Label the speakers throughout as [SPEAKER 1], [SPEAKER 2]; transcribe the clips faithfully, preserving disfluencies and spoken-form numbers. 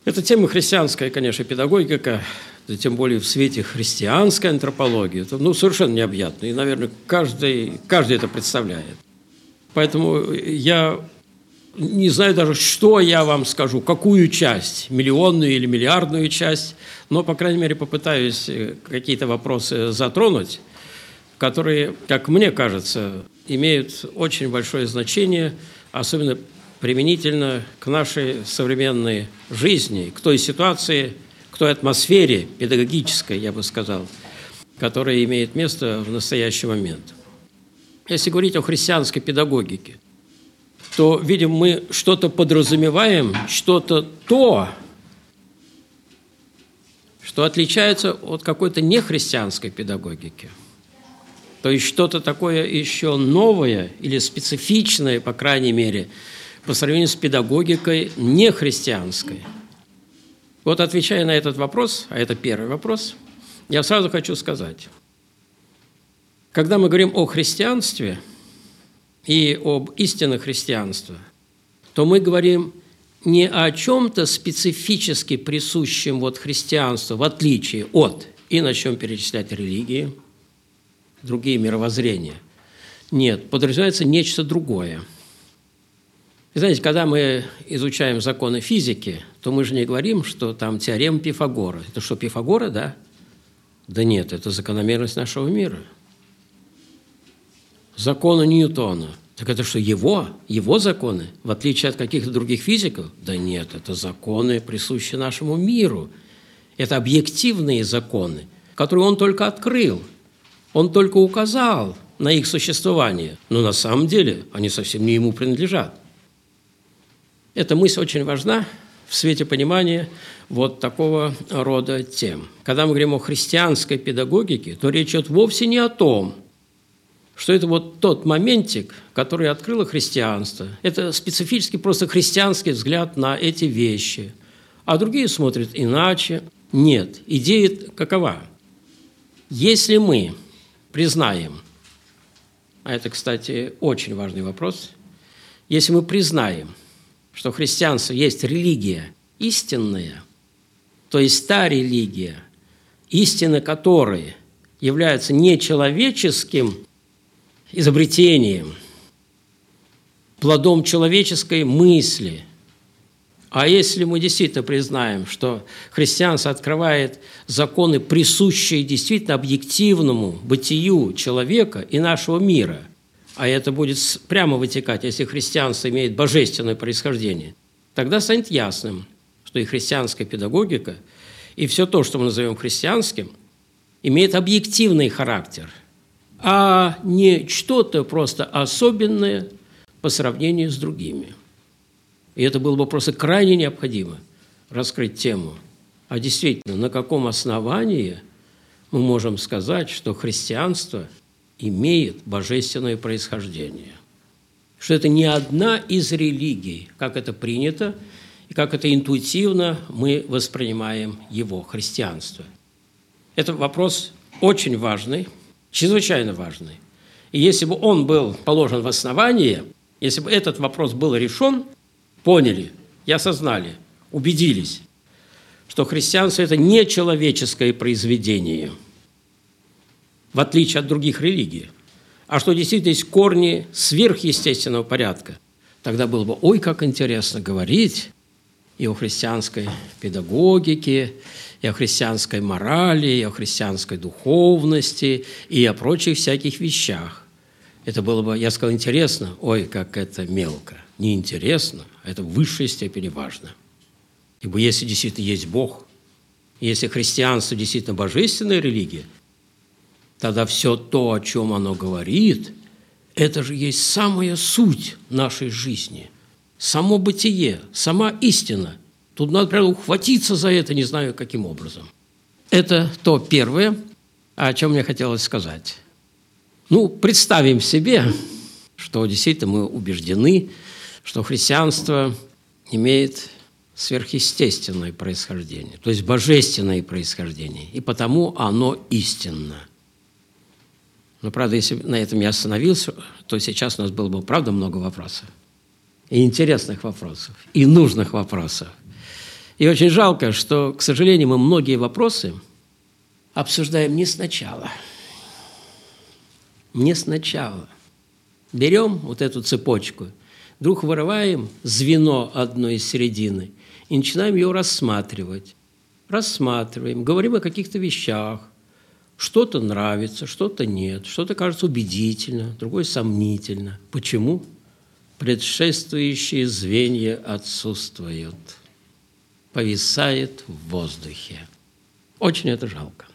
[SPEAKER 1] Эта тема христианская, конечно, педагогика, да тем более в свете христианской антропологии, это ну, совершенно необъятно. И, наверное, каждый, каждый это представляет. Поэтому я не знаю даже, что я вам скажу, какую часть, миллионную или миллиардную часть, но, по крайней мере, попытаюсь какие-то вопросы затронуть, которые, как мне кажется, имеют очень большое значение, особенно применительно к нашей современной жизни, к той ситуации, к той атмосфере педагогической, я бы сказал, которая имеет место в настоящий момент. Если говорить о христианской педагогике, то, видим, мы что-то подразумеваем, что-то то, что отличается от какой-то нехристианской педагогики. То есть что-то такое еще новое или специфичное, по крайней мере, по сравнению с педагогикой нехристианской. Вот отвечая на этот вопрос, а это первый вопрос, я сразу хочу сказать, когда мы говорим о христианстве и об истинном христианстве, то мы говорим не о чем-то специфически присущем вот христианству, в отличие от, и начнем перечислять религии, другие мировоззрения. Нет, подразумевается нечто другое. И знаете, когда мы изучаем законы физики, то мы же не говорим, что там теорема Пифагора. Это что, Пифагора, да? Да нет, это закономерность нашего мира. Законы Ньютона. Так это что, его? Его законы? В отличие от каких-то других физиков? Да нет, это законы, присущие нашему миру. Это объективные законы, которые он только открыл. Он только указал на их существование. Но на самом деле они совсем не ему принадлежат. Эта мысль очень важна в свете понимания вот такого рода тем. Когда мы говорим о христианской педагогике, то речь идет вовсе не о том, что это вот тот моментик, который открыло христианство. Это специфически просто христианский взгляд на эти вещи. А другие смотрят иначе. Нет, идея какова? Если мы признаем, а это, кстати, очень важный вопрос, если мы признаем, что христианство есть религия истинная, то есть та религия, истина которой является не человеческим изобретением, плодом человеческой мысли, а если мы действительно признаем, что христианство открывает законы, присущие действительно объективному бытию человека и нашего мира, а это будет прямо вытекать, если христианство имеет божественное происхождение, тогда станет ясным, что и христианская педагогика, и все то, что мы назовем христианским, имеет объективный характер, а не что-то просто особенное по сравнению с другими. И это было бы просто крайне необходимо раскрыть тему. А действительно, на каком основании мы можем сказать, что христианство имеет божественное происхождение? Что это не одна из религий, как это принято, и как это интуитивно мы воспринимаем его, христианство. Это вопрос очень важный, чрезвычайно важный. И если бы он был положен в основание, если бы этот вопрос был решен, поняли и осознали, убедились, что христианство – это не человеческое произведение, в отличие от других религий, а что действительно есть корни сверхъестественного порядка, тогда было бы, ой, как интересно говорить и о христианской педагогике, и о христианской морали, и о христианской духовности, и о прочих всяких вещах. Это было бы, я сказал, интересно, ой, как это мелко. Не интересно, а это в высшей степени важно. Ибо если действительно есть Бог, если христианство действительно божественная религия, тогда все то, о чем оно говорит, это же есть самая суть нашей жизни, само бытие, сама истина. Тут надо прямо ухватиться за это, не знаю, каким образом. Это то первое, о чем мне хотелось сказать. Ну, представим себе, что действительно мы убеждены, что христианство имеет сверхъестественное происхождение, то есть божественное происхождение, и потому оно истинно. Но, правда, если на этом я остановился, то сейчас у нас было бы, правда, много вопросов. И интересных вопросов, и нужных вопросов. И очень жалко, что, к сожалению, мы многие вопросы обсуждаем не сначала. Не сначала. Берем вот эту цепочку, вдруг вырываем звено одно из середины и начинаем ее рассматривать. Рассматриваем, говорим о каких-то вещах. Что-то нравится, что-то нет, что-то кажется убедительно, другое сомнительно. Почему? Предшествующие звенья отсутствуют. Повисает в воздухе. Очень это жалко.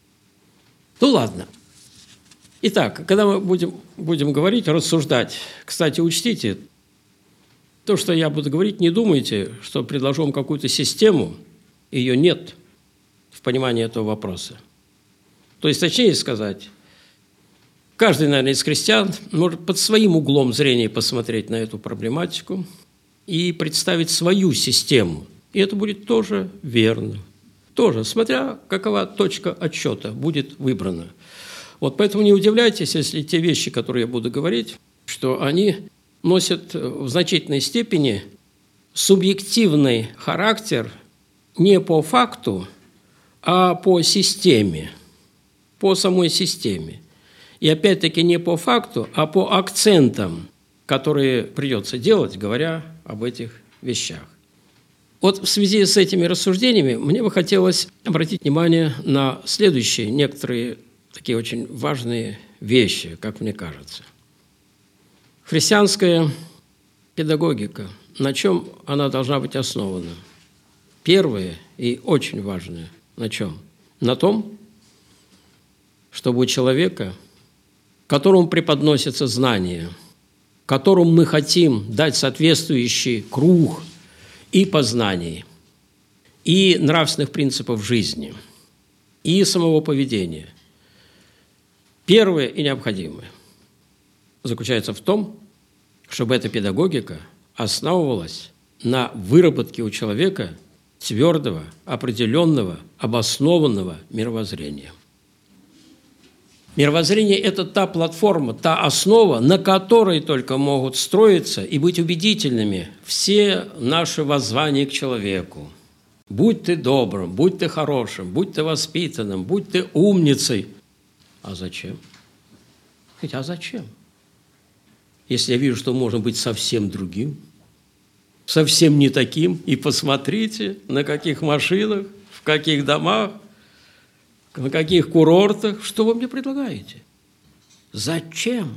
[SPEAKER 1] Ну ладно. Итак, когда мы будем, будем говорить, рассуждать, кстати, учтите, то, что я буду говорить, не думайте, что предложу вам какую-то систему, ее нет в понимании этого вопроса. То есть, точнее сказать, каждый, наверное, из христиан может под своим углом зрения посмотреть на эту проблематику и представить свою систему. И это будет тоже верно. Тоже, смотря какова точка отсчета будет выбрана. Вот поэтому не удивляйтесь, если те вещи, которые я буду говорить, что они носят в значительной степени субъективный характер не по факту, а по системе, по самой системе. И опять-таки не по факту, а по акцентам, которые придется делать, говоря об этих вещах. Вот в связи с этими рассуждениями мне бы хотелось обратить внимание на следующие некоторые такие очень важные вещи, как мне кажется. Христианская педагогика, на чем она должна быть основана? Первое и очень важное, на чем? На том, чтобы у человека, которому преподносятся знания, которому мы хотим дать соответствующий круг и познаний, и нравственных принципов жизни, и самого поведения, первое и необходимое заключается в том, чтобы эта педагогика основывалась на выработке у человека твердого, определенного, обоснованного мировоззрения. Мировоззрение – это та платформа, та основа, на которой только могут строиться и быть убедительными все наши воззвания к человеку. Будь ты добрым, будь ты хорошим, будь ты воспитанным, будь ты умницей. А зачем? Хотя, а зачем? Если я вижу, что можно быть совсем другим, совсем не таким, и посмотрите, на каких машинах, в каких домах, на каких курортах, что вы мне предлагаете? Зачем?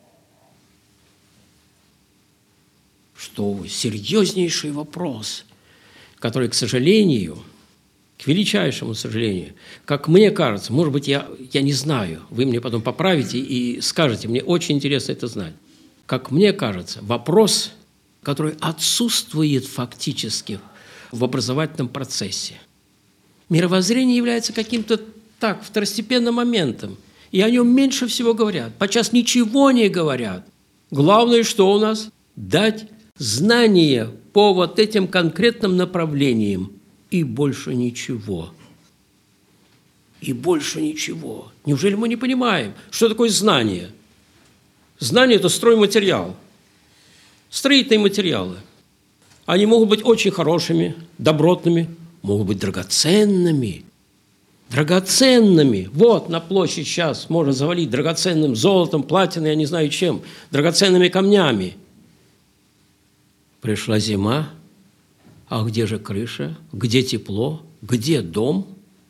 [SPEAKER 1] Что вы? Серьезнейший вопрос, который, к сожалению, к величайшему сожалению, как мне кажется, может быть, я, я не знаю, вы мне потом поправите и скажете, мне очень интересно это знать. Как мне кажется, вопрос, который отсутствует фактически в образовательном процессе. Мировоззрение является каким-то так, второстепенным моментом, и о нем меньше всего говорят. Подчас ничего не говорят. Главное, что у нас? Дать знания по вот этим конкретным направлениям, и больше ничего. И больше ничего. Неужели мы не понимаем, что такое знание? Знание – это стройматериал, строительные материалы. Они могут быть очень хорошими, добротными, могут быть драгоценными. Драгоценными. Вот на площадь сейчас можно завалить драгоценным золотом, платиной, я не знаю чем, драгоценными камнями. Пришла зима, а где же крыша? Где тепло? Где дом?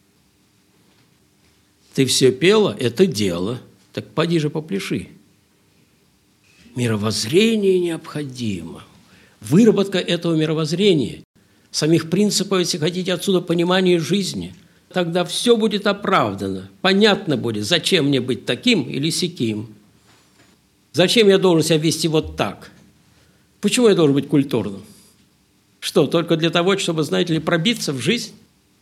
[SPEAKER 1] Ты все пела – это дело. Так поди же попляши. Мировоззрение необходимо. Выработка этого мировоззрения, самих принципов, если хотите, отсюда понимание жизни. Тогда все будет оправдано. Понятно будет, зачем мне быть таким или сяким. Зачем я должен себя вести вот так? Почему я должен быть культурным? Что, только для того, чтобы, знаете ли, пробиться в жизнь?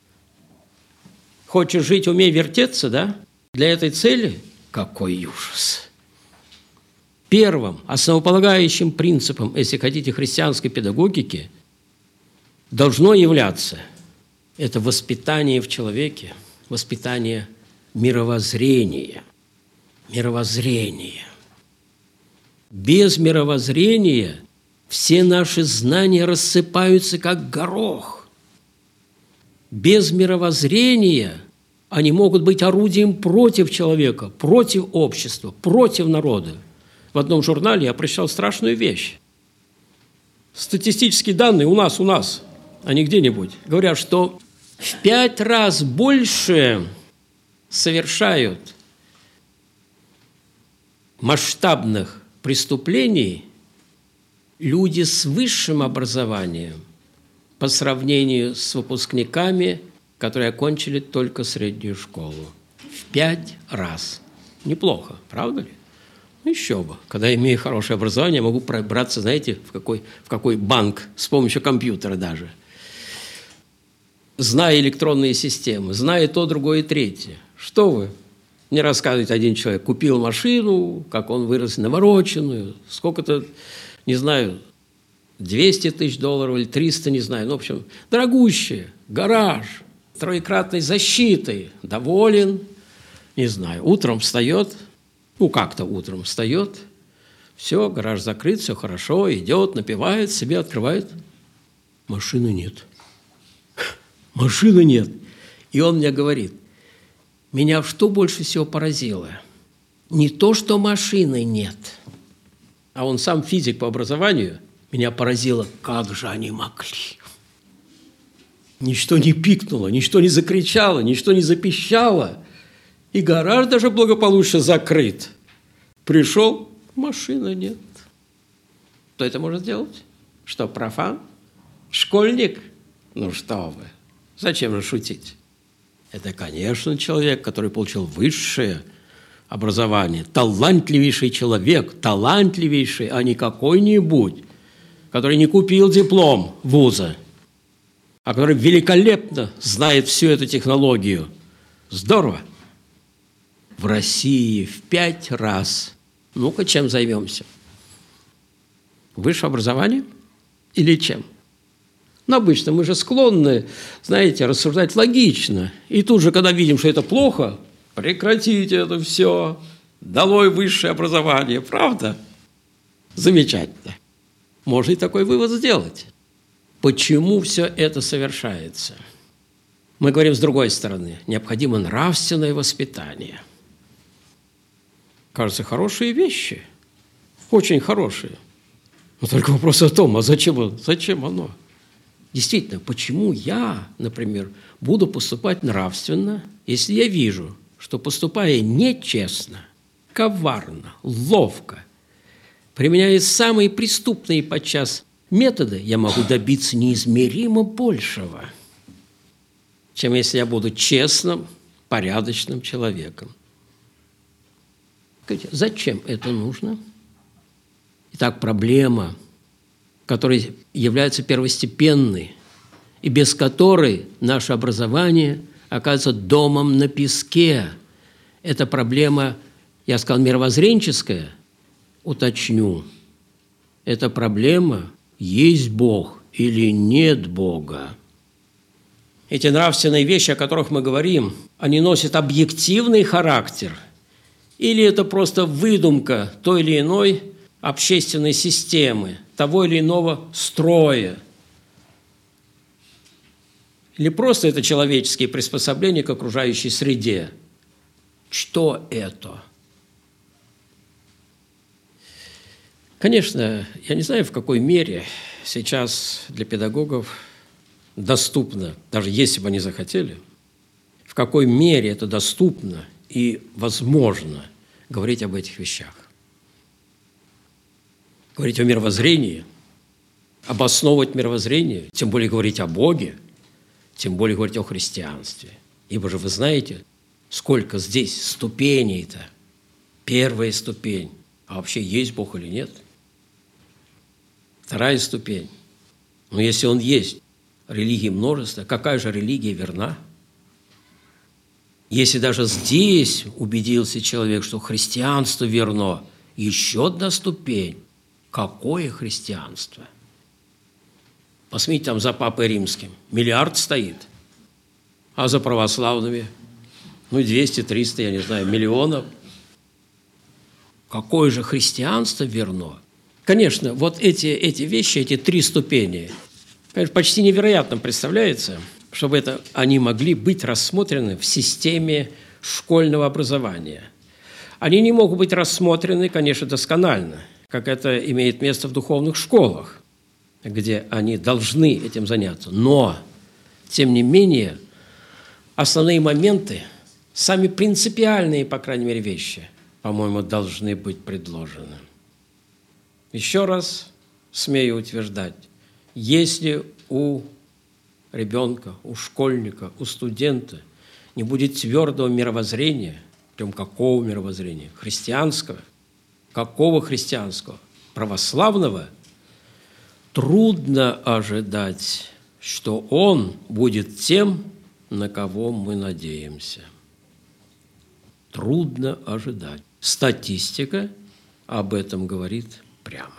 [SPEAKER 1] Хочешь жить, умей вертеться, да? Для этой цели? Какой ужас! Первым, основополагающим принципом, если хотите, христианской педагогики, должно являться это воспитание в человеке, воспитание мировоззрения. Мировоззрение. Без мировоззрения все наши знания рассыпаются, как горох. без мировоззрения они могут быть орудием против человека, против общества, против народа. В одном журнале я прочитал страшную вещь. Статистические данные у нас, у нас, а не где-нибудь, говорят, что в пять раз больше совершают масштабных преступлений люди с высшим образованием по сравнению с выпускниками, которые окончили только среднюю школу. В пять раз. Неплохо, правда ли? Ну, еще бы. Когда я имею хорошее образование, я могу пробраться, знаете, в какой, в какой банк с помощью компьютера даже. Зная электронные системы, зная то, другое и третье. Что вы? Мне рассказывает один человек, купил машину, как он вырос, навороченную, сколько-то, не знаю, двести тысяч долларов или триста, не знаю, ну, в общем, дорогущая, гараж, троекратной защитой, доволен, не знаю, утром встает, ну, как-то утром встает, все, гараж закрыт, все хорошо, идет, напивает, себе открывает, машины нет. Машины нет. И он мне говорит, меня что больше всего поразило? Не то, что машины нет, а он сам физик по образованию, меня поразило, как же они могли. Ничто не пикнуло, ничто не закричало, ничто не запищало. И гараж даже благополучно закрыт. Пришел, машины нет. Кто это может сделать? Что, профан? Школьник? Ну что вы, зачем же шутить? Это, конечно, человек, который получил высшее образование, талантливейший человек, талантливейший, а не какой-нибудь, который не купил диплом вуза, а который великолепно знает всю эту технологию. Здорово! В России в пять раз. Ну-ка, чем займемся? Высшее образование или чем? Но обычно мы же склонны, знаете, рассуждать логично. И тут же, когда видим, что это плохо, прекратите это все, долой высшее образование, правда? Замечательно. Можно и такой вывод сделать. Почему все это совершается? Мы говорим с другой стороны. Необходимо нравственное воспитание. Кажется, хорошие вещи. Очень хорошие. Но только вопрос о том, а зачем, зачем оно? Действительно, почему я, например, буду поступать нравственно, если я вижу, что, поступая нечестно, коварно, ловко, применяя самые преступные подчас методы, я могу добиться неизмеримо большего, чем если я буду честным, порядочным человеком. Скажите, зачем это нужно? Итак, проблема, которая является первостепенной, и без которой наше образование оказывается домом на песке. Это проблема, я сказал, мировоззренческая, уточню. Это проблема, есть Бог или нет Бога. Эти нравственные вещи, о которых мы говорим, они носят объективный характер, или это просто выдумка той или иной общественной системы, того или иного строя. Или просто это человеческие приспособления к окружающей среде. Что это? Конечно, я не знаю, в какой мере сейчас для педагогов доступно, даже если бы они захотели, в какой мере это доступно и возможно говорить об этих вещах. Говорить о мировоззрении, обосновывать мировоззрение, тем более говорить о Боге, тем более говорить о христианстве. Ибо же вы знаете, сколько здесь ступеней-то. Первая ступень. А вообще есть Бог или нет? Вторая ступень. Но если Он есть, религии множество, какая же религия верна? Если даже здесь убедился человек, что христианство верно, еще одна ступень. Какое христианство? Посмотрите, там за Папой Римским миллиард стоит, а за православными, ну, двести-триста, я не знаю, миллионов. Какое же христианство верно? Конечно, вот эти, эти вещи, эти три ступени, конечно, почти невероятно представляется, чтобы это, они могли быть рассмотрены в системе школьного образования. Они не могут быть рассмотрены, конечно, досконально, как это имеет место в духовных школах, где они должны этим заняться. Но, тем не менее, основные моменты, сами принципиальные, по крайней мере, вещи, по-моему, должны быть предложены. Еще раз смею утверждать, если у ребенка, у школьника, у студента не будет твердого мировоззрения, причем какого мировоззрения? Христианского. Какого христианского? Православного? Трудно ожидать, что он будет тем, на кого мы надеемся. Трудно ожидать. Статистика об этом говорит прямо.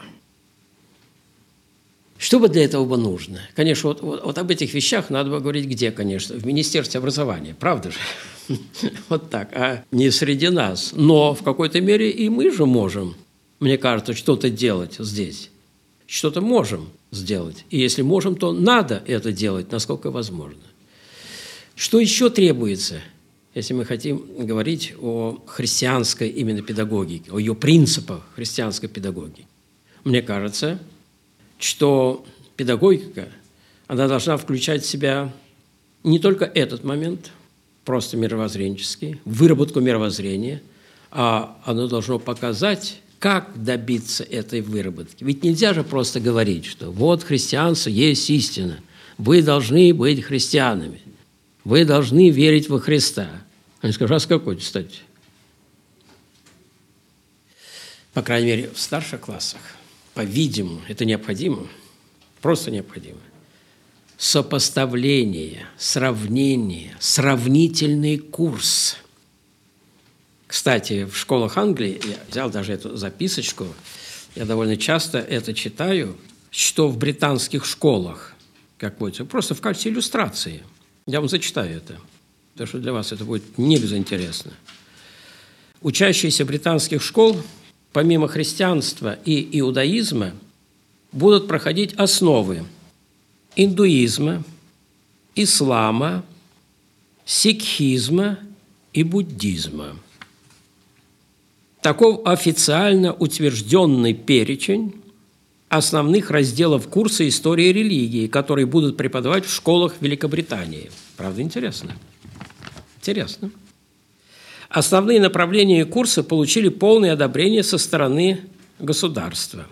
[SPEAKER 1] Что бы для этого бы нужно? Конечно, вот, вот, вот об этих вещах надо бы говорить где, конечно? В Министерстве образования, правда же? Вот так, а не среди нас. Но в какой-то мере и мы же можем, мне кажется, что-то делать здесь. Что-то можем сделать. И если можем, то надо это делать, насколько возможно. Что еще требуется, если мы хотим говорить о христианской именно педагогике, о ее принципах христианской педагогики? Мне кажется, что педагогика, она должна включать в себя не только этот момент, просто мировоззренческий, выработку мировоззрения, а оно должно показать, как добиться этой выработки. Ведь нельзя же просто говорить, что вот христианство есть истина, вы должны быть христианами, вы должны верить во Христа. Они скажут, а с какой, кстати? По крайней мере, в старших классах, по-видимому, это необходимо, просто необходимо. Сопоставление, сравнение, сравнительный курс. Кстати, в школах Англии, я взял даже эту записочку, я довольно часто это читаю, что в британских школах, как водится, просто в качестве иллюстрации. Я вам зачитаю это, потому что для вас это будет не безинтересно. Учащиеся британских школ, помимо христианства и иудаизма, будут проходить основы индуизма, ислама, сикхизма и буддизма. Таков официально утвержденный перечень основных разделов курса истории религии, которые будут преподавать в школах Великобритании. Правда, интересно? Интересно. Основные направления курса получили полное одобрение со стороны государства.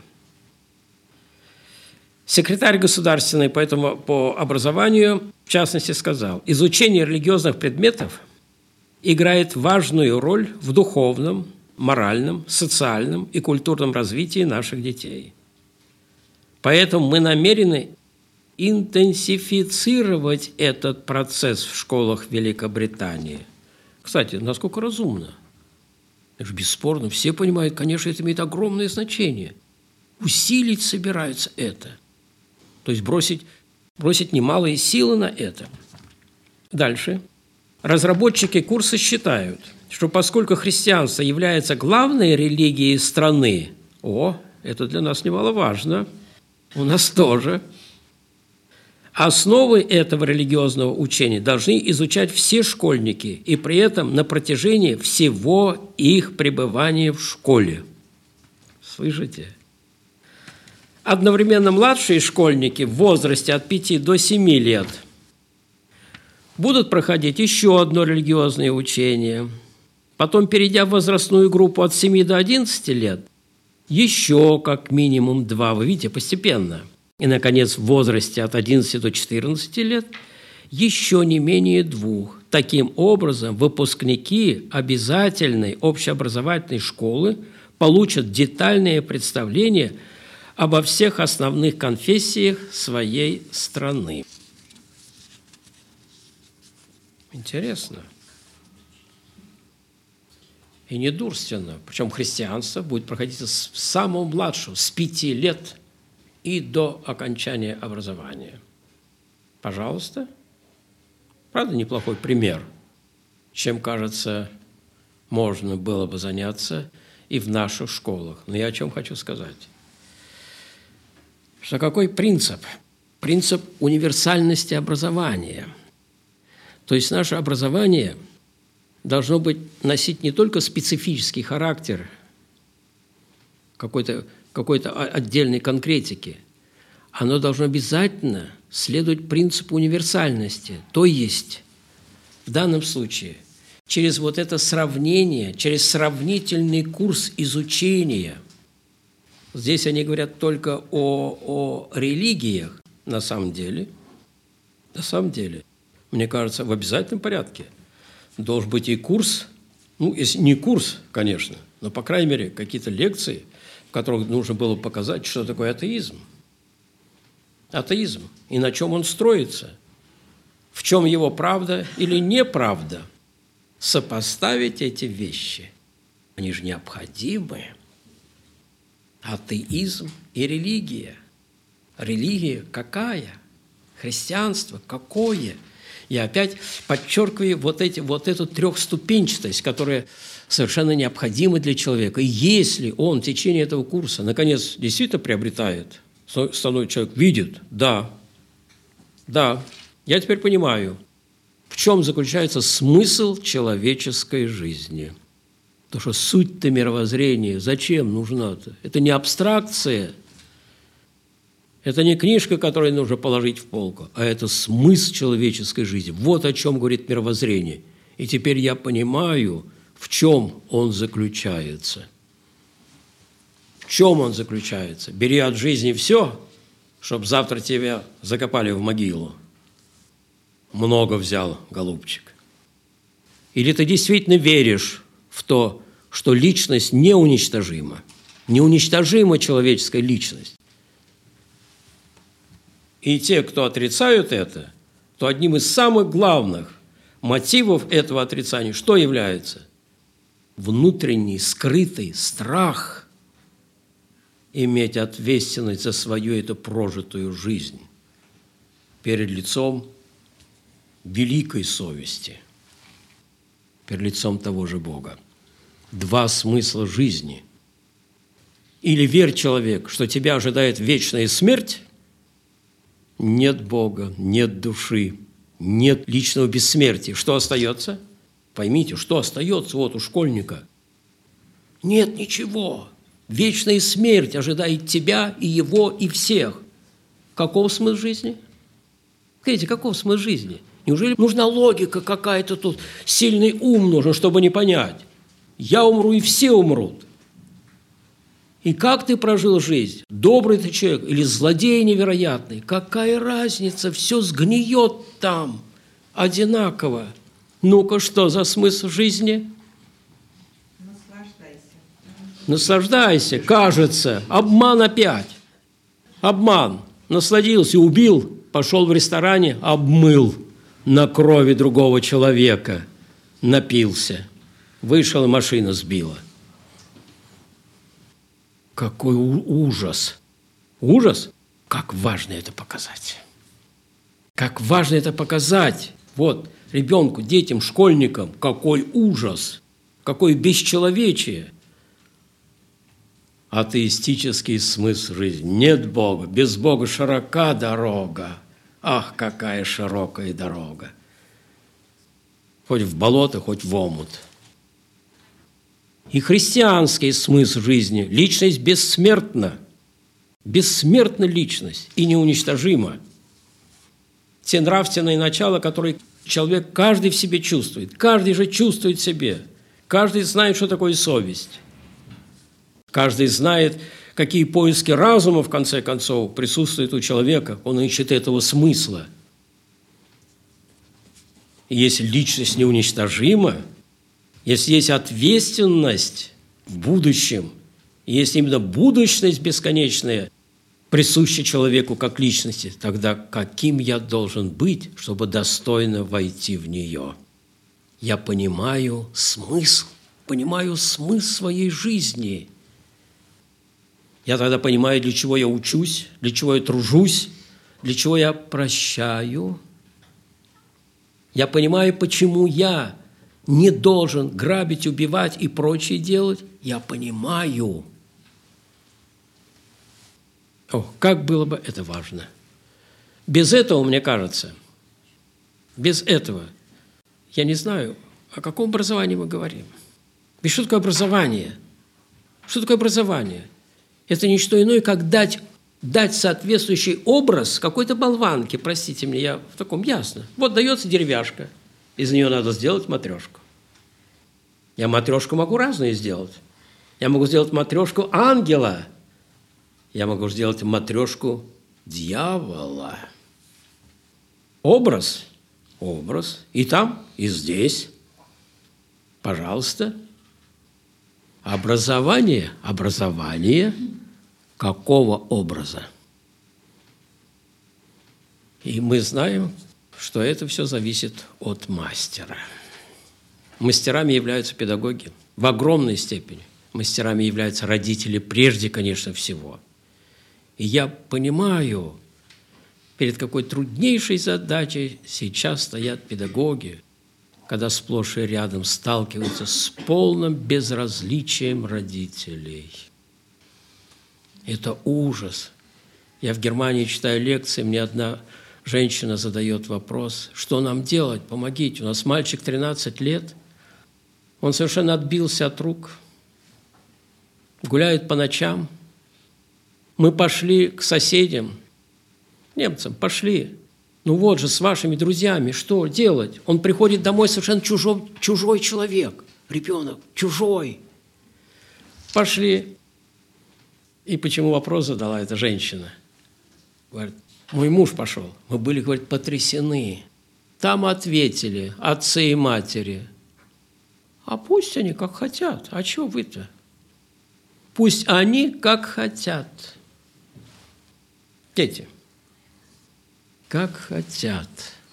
[SPEAKER 1] Секретарь государственный по, этому, по образованию, в частности, сказал, изучение религиозных предметов играет важную роль в духовном, моральном, социальном и культурном развитии наших детей. Поэтому мы намерены интенсифицировать этот процесс в школах Великобритании. Кстати, насколько разумно? Это же бесспорно, все понимают, конечно, это имеет огромное значение. Усилить собираются это. То есть бросить, бросить немалые силы на это. Дальше. Разработчики курса считают, что поскольку христианство является главной религией страны, о, это для нас немаловажно, у нас тоже, основы этого религиозного учения должны изучать все школьники, и при этом на протяжении всего их пребывания в школе. Слышите? Одновременно младшие школьники в возрасте от пяти до семи лет будут проходить еще одно религиозное учение. Потом, перейдя в возрастную группу от семи до одиннадцати лет, еще как минимум два, вы видите, постепенно. И, наконец, в возрасте от одиннадцати до четырнадцати лет еще не менее двух. Таким образом, выпускники обязательной общеобразовательной школы получат детальное представление обо всех основных конфессиях своей страны. Интересно. И недурственно. Причем христианство будет проходить с самого младшего, с пяти лет и до окончания образования. Пожалуйста. Правда, неплохой пример, чем, кажется, можно было бы заняться и в наших школах. Но я о чем хочу сказать. Что какой принцип? Принцип универсальности образования. То есть наше образование должно быть, носить не только специфический характер какой-то, какой-то отдельной конкретики, оно должно обязательно следовать принципу универсальности, то есть в данном случае через вот это сравнение, через сравнительный курс изучения. Здесь они говорят только о, о религиях, на самом деле. На самом деле, мне кажется, в обязательном порядке должен быть и курс, ну, если не курс, конечно, но, по крайней мере, какие-то лекции, в которых нужно было показать, что такое атеизм. Атеизм. И на чем он строится. В чем его правда или неправда. Сопоставить эти вещи. Они же необходимы. Атеизм и религия. Религия какая? Христианство какое? Я опять подчеркиваю вот, эти, вот эту трехступенчатость, которая совершенно необходима для человека. И если он в течение этого курса, наконец, действительно приобретает, становится человек, видит, да, да, я теперь понимаю, в чем заключается смысл человеческой жизни. Потому что суть-то мировоззрения зачем нужна-то? Это не абстракция, это не книжка, которую нужно положить в полку, а это смысл человеческой жизни. Вот о чем говорит мировоззрение. И теперь я понимаю, в чем он заключается. В чем он заключается? Бери от жизни все, чтобы завтра тебя закопали в могилу. Много взял, голубчик. Или ты действительно веришь в то, что личность неуничтожима, неуничтожима человеческая личность. И те, кто отрицают это, то одним из самых главных мотивов этого отрицания что является? Внутренний, скрытый страх иметь ответственность за свою эту прожитую жизнь перед лицом великой совести, перед лицом того же Бога. Два смысла жизни. Или верь, человек, что тебя ожидает вечная смерть, нет Бога, нет души, нет личного бессмертия. Что остается? Поймите, что остается вот у школьника? Нет ничего. Вечная смерть ожидает тебя и его, и всех. Каков смысл жизни? Скажите, каков смысл жизни? Неужели нужна логика какая-то тут? Сильный ум нужен, чтобы не понять. Я умру, и все умрут. И как ты прожил жизнь? Добрый ты человек или злодей невероятный? Какая разница? Все сгниет там одинаково. Ну-ка, что за смысл жизни?
[SPEAKER 2] Наслаждайся.
[SPEAKER 1] Наслаждайся, кажется. Обман опять. Обман. Насладился, убил, пошел в ресторане, обмыл на крови другого человека. Напился. Вышел, и машина сбила. Какой ужас! Ужас? Как важно это показать! Как важно это показать! Вот, ребенку, детям, школьникам, какой ужас! Какое бесчеловечие! Атеистический смысл жизни. Нет Бога, без Бога широка дорога. Ах, какая широкая дорога! Хоть в болото, хоть в омут. И христианский смысл жизни – личность бессмертна. Бессмертна личность и неуничтожима. Те нравственные начала, которые человек каждый в себе чувствует. Каждый же чувствует в себе. Каждый знает, что такое совесть. Каждый знает, какие поиски разума, в конце концов, присутствуют у человека. Он ищет этого смысла. И если личность неуничтожима, если есть ответственность в будущем, если именно будущность бесконечная присуща человеку как личности, тогда каким я должен быть, чтобы достойно войти в нее? Я понимаю смысл, понимаю смысл своей жизни. Я тогда понимаю, для чего я учусь, для чего я тружусь, для чего я прощаю. Я понимаю, почему я не должен грабить, убивать и прочее делать. Я понимаю. О, как было бы это важно. Без этого, мне кажется, без этого я не знаю, о каком образовании мы говорим. Ведь что такое образование? Что такое образование? Это не что иное, как дать, дать соответствующий образ какой-то болванке. Простите меня, я в таком ясно. Вот дается деревяшка, из нее надо сделать матрешку. Я матрешку могу разную сделать. Я могу сделать матрешку ангела. Я могу сделать матрешку дьявола. Образ, образ. И там, и здесь. Пожалуйста. Образование, образование какого образа? И мы знаем, что это все зависит от мастера. Мастерами являются педагоги в огромной степени. Мастерами являются родители прежде, конечно, всего. И я понимаю, перед какой труднейшей задачей сейчас стоят педагоги, когда сплошь и рядом сталкиваются с полным безразличием родителей. Это ужас. Я в Германии читаю лекции, мне одна женщина задает вопрос, что нам делать, помогите. У нас мальчик тринадцать лет, он совершенно отбился от рук, гуляет по ночам. Мы пошли к соседям, немцам, пошли. Ну вот же, с вашими друзьями, что делать? Он приходит домой совершенно чужой, чужой человек, ребенок, чужой. Пошли. И почему вопрос задала эта женщина? Говорит, мой муж пошел. Мы были, говорит, потрясены. Там ответили отцы и матери. А пусть они как хотят. А чего вы-то? Пусть они как хотят. Дети. Как хотят.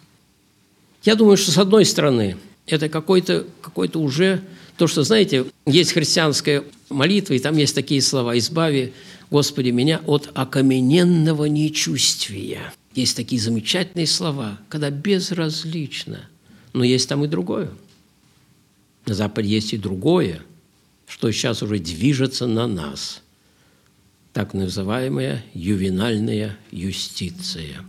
[SPEAKER 1] Я думаю, что с одной стороны, это какой-то, какой-то уже то, что, знаете, есть христианская молитва, и там есть такие слова: «Избави, Господи, меня от окамененного нечувствия». Есть такие замечательные слова, когда безразлично. Но есть там и другое. На Западе есть и другое, что сейчас уже движется на нас. Так называемая ювенальная юстиция,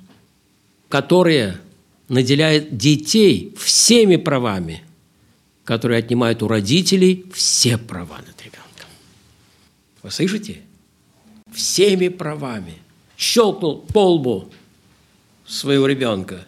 [SPEAKER 1] которая наделяет детей всеми правами, которые отнимают у родителей все права над ребенком. Вы слышите? Всеми правами. Щелкнул по лбу своего ребенка.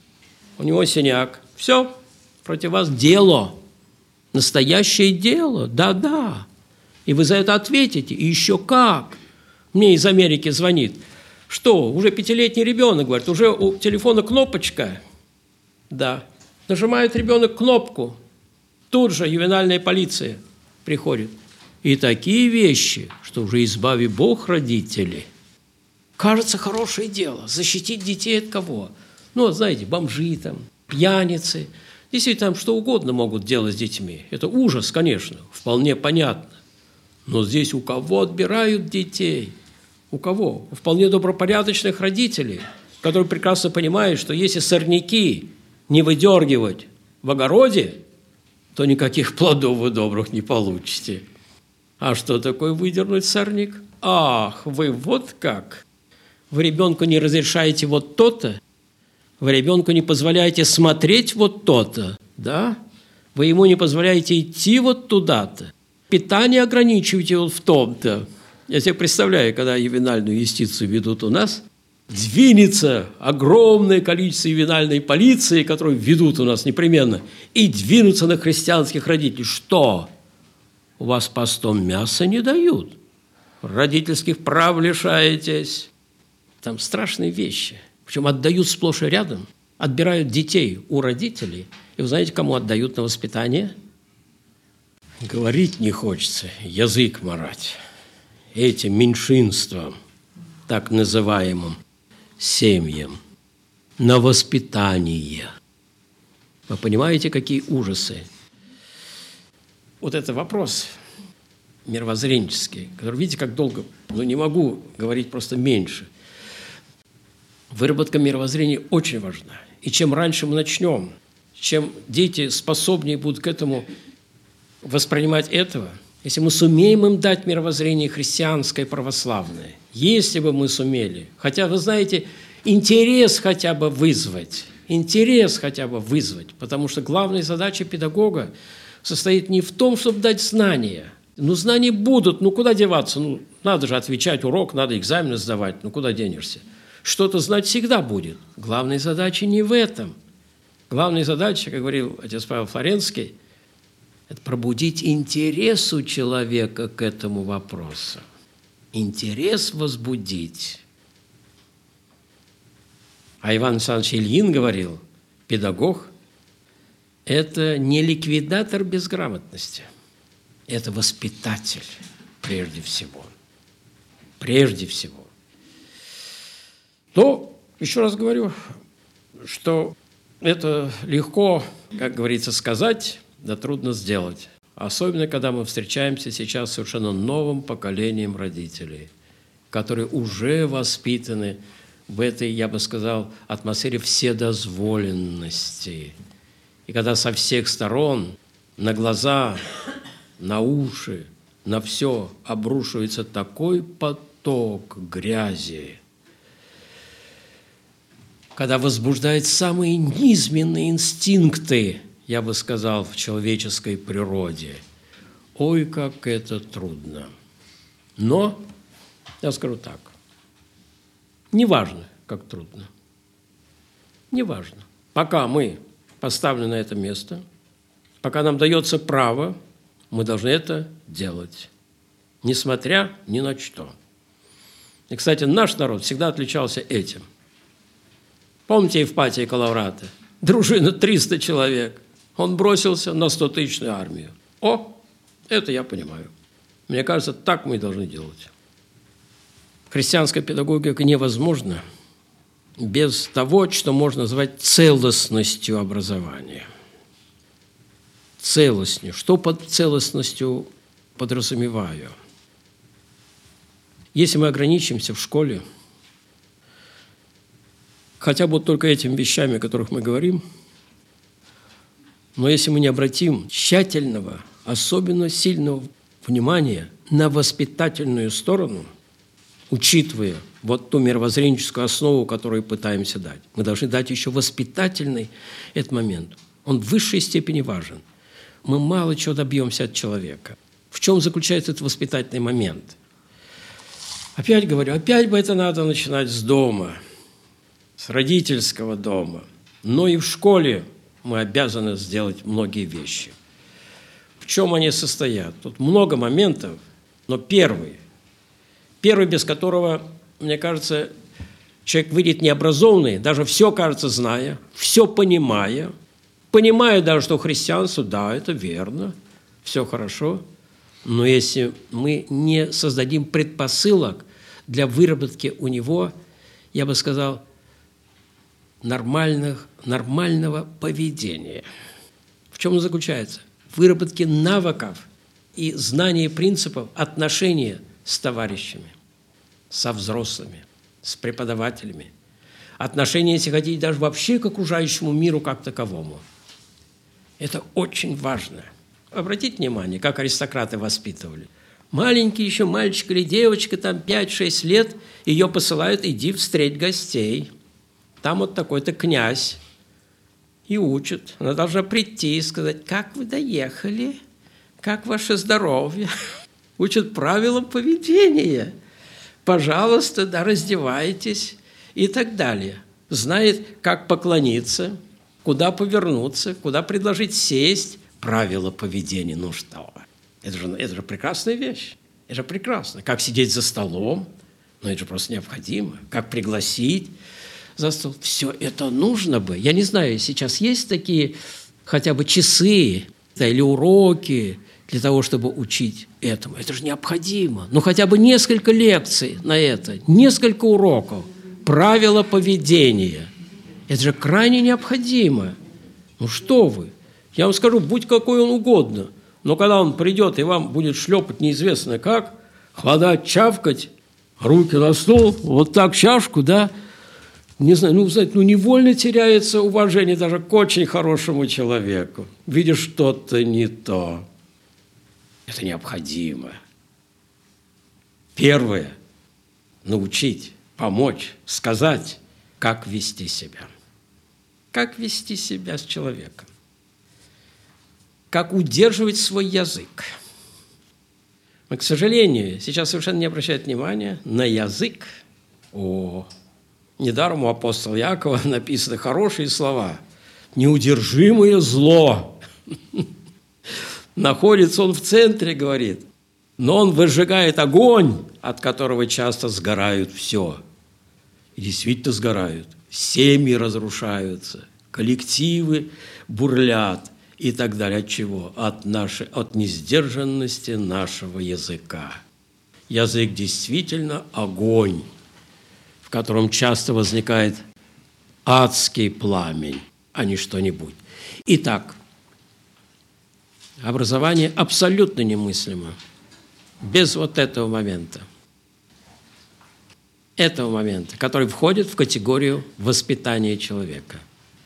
[SPEAKER 1] У него синяк. Все, против вас дело. Настоящее дело. Да-да. И вы за это ответите. И еще как. Мне из Америки звонит. Что, уже пятилетний ребенок, говорит, уже у телефона кнопочка. Да. Нажимает ребенок кнопку. Тут же ювенальная полиция приходит. И такие вещи, что уже избави Бог родителей. Кажется, хорошее дело. Защитить детей от кого? Ну, знаете, бомжи там, пьяницы. Действительно, там что угодно могут делать с детьми. Это ужас, конечно, вполне понятно. Но здесь у кого отбирают детей? У кого? У вполне добропорядочных родителей, которые прекрасно понимают, что если сорняки не выдергивать в огороде, то никаких плодов вы добрых не получите. А что такое выдернуть сорняк? Ах, вы вот как! Вы ребенку не разрешаете вот то-то, вы ребенку не позволяете смотреть вот то-то, да? Вы ему не позволяете идти вот туда-то, питание ограничиваете вот в том-то. Я себе представляю, когда ювенальную юстицию ведут у нас, двинется огромное количество ювенальной полиции, которую ведут у нас непременно, и двинутся на христианских родителей. Что? У вас постом мяса не дают, родительских прав лишаетесь. Там страшные вещи. Причем отдают сплошь и рядом, отбирают детей у родителей. И вы знаете, кому отдают на воспитание? Говорить не хочется, язык марать. Этим меньшинствам, так называемым семьям, на воспитание. Вы понимаете, какие ужасы? Вот это вопрос мировоззренческий, который, видите, как долго, ну не могу говорить просто меньше. Выработка мировоззрения очень важна. И чем раньше мы начнем, чем дети способнее будут к этому воспринимать этого, если мы сумеем им дать мировоззрение христианское, православное, если бы мы сумели, хотя, вы знаете, интерес хотя бы вызвать, интерес хотя бы вызвать, потому что главная задача педагога состоит не в том, чтобы дать знания. Ну, знания будут, ну, куда деваться? Ну, надо же отвечать урок, надо экзамены сдавать, ну, куда денешься? Что-то знать всегда будет. Главная задача не в этом. Главная задача, как говорил отец Павел Флоренский, это пробудить интерес у человека к этому вопросу. Интерес возбудить. А Иван Александрович Ильин говорил, педагог – это не ликвидатор безграмотности, это воспитатель прежде всего. Прежде всего. То, еще раз говорю, что это легко, как говорится, сказать, да трудно сделать. Особенно, когда мы встречаемся сейчас с совершенно новым поколением родителей, которые уже воспитаны в этой, я бы сказал, атмосфере вседозволенности. И когда со всех сторон на глаза, на уши, на все обрушивается такой поток грязи, когда возбуждает самые низменные инстинкты, я бы сказал, в человеческой природе. Ой, как это трудно. Но, я скажу так, неважно, как трудно. Неважно. Пока мы поставлены на это место, пока нам дается право, мы должны это делать, несмотря ни на что. И, кстати, наш народ всегда отличался этим. Помните Евпатия Калаврата? Дружина триста человек. Он бросился на стотысячную армию. О, это я понимаю. Мне кажется, так мы и должны делать. Христианская педагогика невозможна без того, что можно назвать целостностью образования. Целостью. Что под целостностью подразумеваю? Если мы ограничимся в школе хотя бы только этими вещами, о которых мы говорим, но если мы не обратим тщательного, особенно сильного внимания на воспитательную сторону, учитывая вот ту мировоззренческую основу, которую пытаемся дать, мы должны дать еще воспитательный этот момент. Он в высшей степени важен. Мы мало чего добьемся от человека. В чем заключается этот воспитательный момент? Опять говорю, опять бы это надо начинать с дома, с родительского дома. Но и в школе мы обязаны сделать многие вещи. В чем они состоят? Тут много моментов, но первый, первый, без которого, мне кажется, человек выйдет необразованный, даже все, кажется, зная, все понимая, понимая даже, что христианство, да, это верно, все хорошо, но если мы не создадим предпосылок для выработки у него, я бы сказал, нормальных, нормального поведения. В чем он заключается? В выработке навыков и знания принципов отношения с товарищами, со взрослыми, с преподавателями. Отношения, если хотите, даже вообще к окружающему миру как таковому. Это очень важно. Обратите внимание, как аристократы воспитывали. Маленький еще мальчик или девочка, там пять-шесть лет, ее посылают, иди встреть гостей. Там вот такой-то князь. И учат. Она должна прийти и сказать, как вы доехали, как ваше здоровье. Учат правилам поведения. Пожалуйста, да, раздевайтесь и так далее. Знает, как поклониться, куда повернуться, куда предложить сесть. Правила поведения, ну что? Это же, это же прекрасная вещь. Это же прекрасно. Как сидеть за столом, но это же просто необходимо. Как пригласить за стол. Все это нужно бы. Я не знаю, сейчас есть такие хотя бы часы, да, или уроки для того, чтобы учить этому. Это же необходимо. Ну, хотя бы несколько лекций на это, несколько уроков. Правила поведения. Это же крайне необходимо. Ну, что вы? Я вам скажу, будь какой он угодно, но когда он придет и вам будет шлепать неизвестно как, хватать, чавкать, руки на стол, вот так чашку, да, не знаю, ну, знаете, ну, невольно теряется уважение даже к очень хорошему человеку. Видишь, что-то не то. Это необходимо. Первое – научить, помочь, сказать, как вести себя. как вести себя с человеком, как удерживать свой язык. Но, к сожалению, сейчас совершенно не обращают внимания на язык. О, недаром у апостола Якова написаны хорошие слова. Неудержимое зло. Находится он в центре, говорит, но он выжигает огонь, от которого часто сгорают все. И действительно сгорают. Семьи разрушаются, коллективы бурлят и так далее. От чего? От, нашей, от несдержанности нашего языка. Язык действительно огонь, в котором часто возникает адский пламень, а не что-нибудь. Итак, образование абсолютно немыслимо без вот этого момента. Этого момента, который входит в категорию воспитания человека.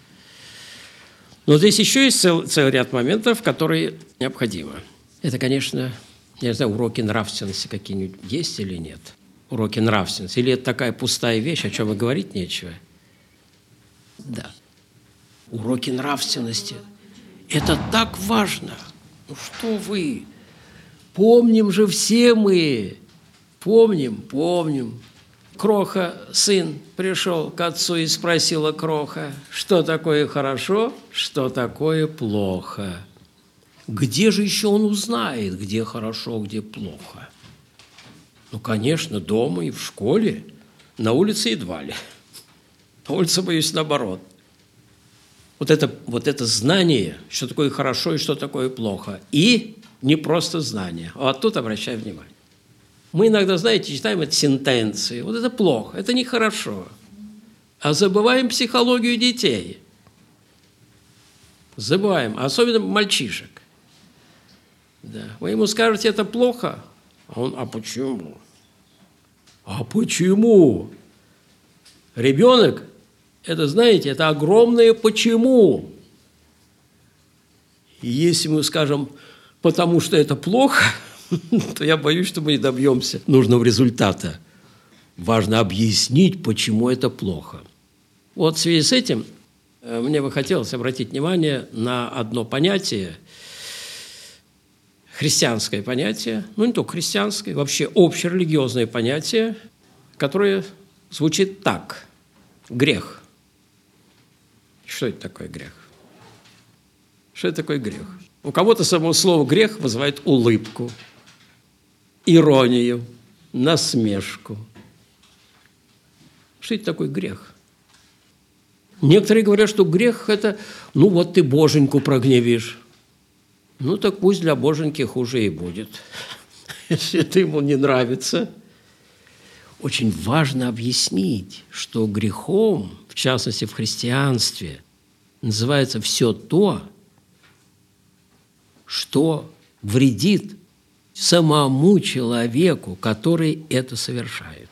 [SPEAKER 1] Но здесь еще есть цел, целый ряд моментов, которые необходимы. Это, конечно, я не знаю, уроки нравственности какие-нибудь есть или нет. Уроки нравственности. Или это такая пустая вещь, о чем и говорить нечего? Да. Уроки нравственности. Это так важно. Ну что вы? Помним же все мы. Помним, помним. Кроха, сын, пришел к отцу и спросила Кроха, что такое хорошо, что такое плохо. Где же еще он узнает, где хорошо, где плохо? Ну, конечно, дома и в школе, на улице едва ли. На улице, боюсь, наоборот. Вот это, вот это знание, что такое хорошо и что такое плохо. И не просто знание. А тут обращаю внимание. Мы иногда, знаете, читаем эти сентенции. Вот это плохо, это нехорошо. А забываем психологию детей. Забываем, особенно мальчишек. Да. Вы ему скажете, это плохо, а он, а почему? А почему? Ребенок, это, знаете, это огромное почему. И если мы скажем, потому что это плохо, то я боюсь, что мы не добьемся нужного результата. Важно объяснить, почему это плохо. Вот в связи с этим мне бы хотелось обратить внимание на одно понятие, христианское понятие, ну не только христианское, вообще общерелигиозное понятие, которое звучит так – грех. Что это такое грех? Что это такое грех? У кого-то само слово «грех» вызывает улыбку, иронию, насмешку. Что это такое грех? Некоторые говорят, что грех – это, ну вот ты боженьку прогневишь. Ну так пусть для боженьки хуже и будет, если это ему не нравится. Очень важно объяснить, что грехом, в частности в христианстве, называется все то, что вредит самому человеку, который это совершает.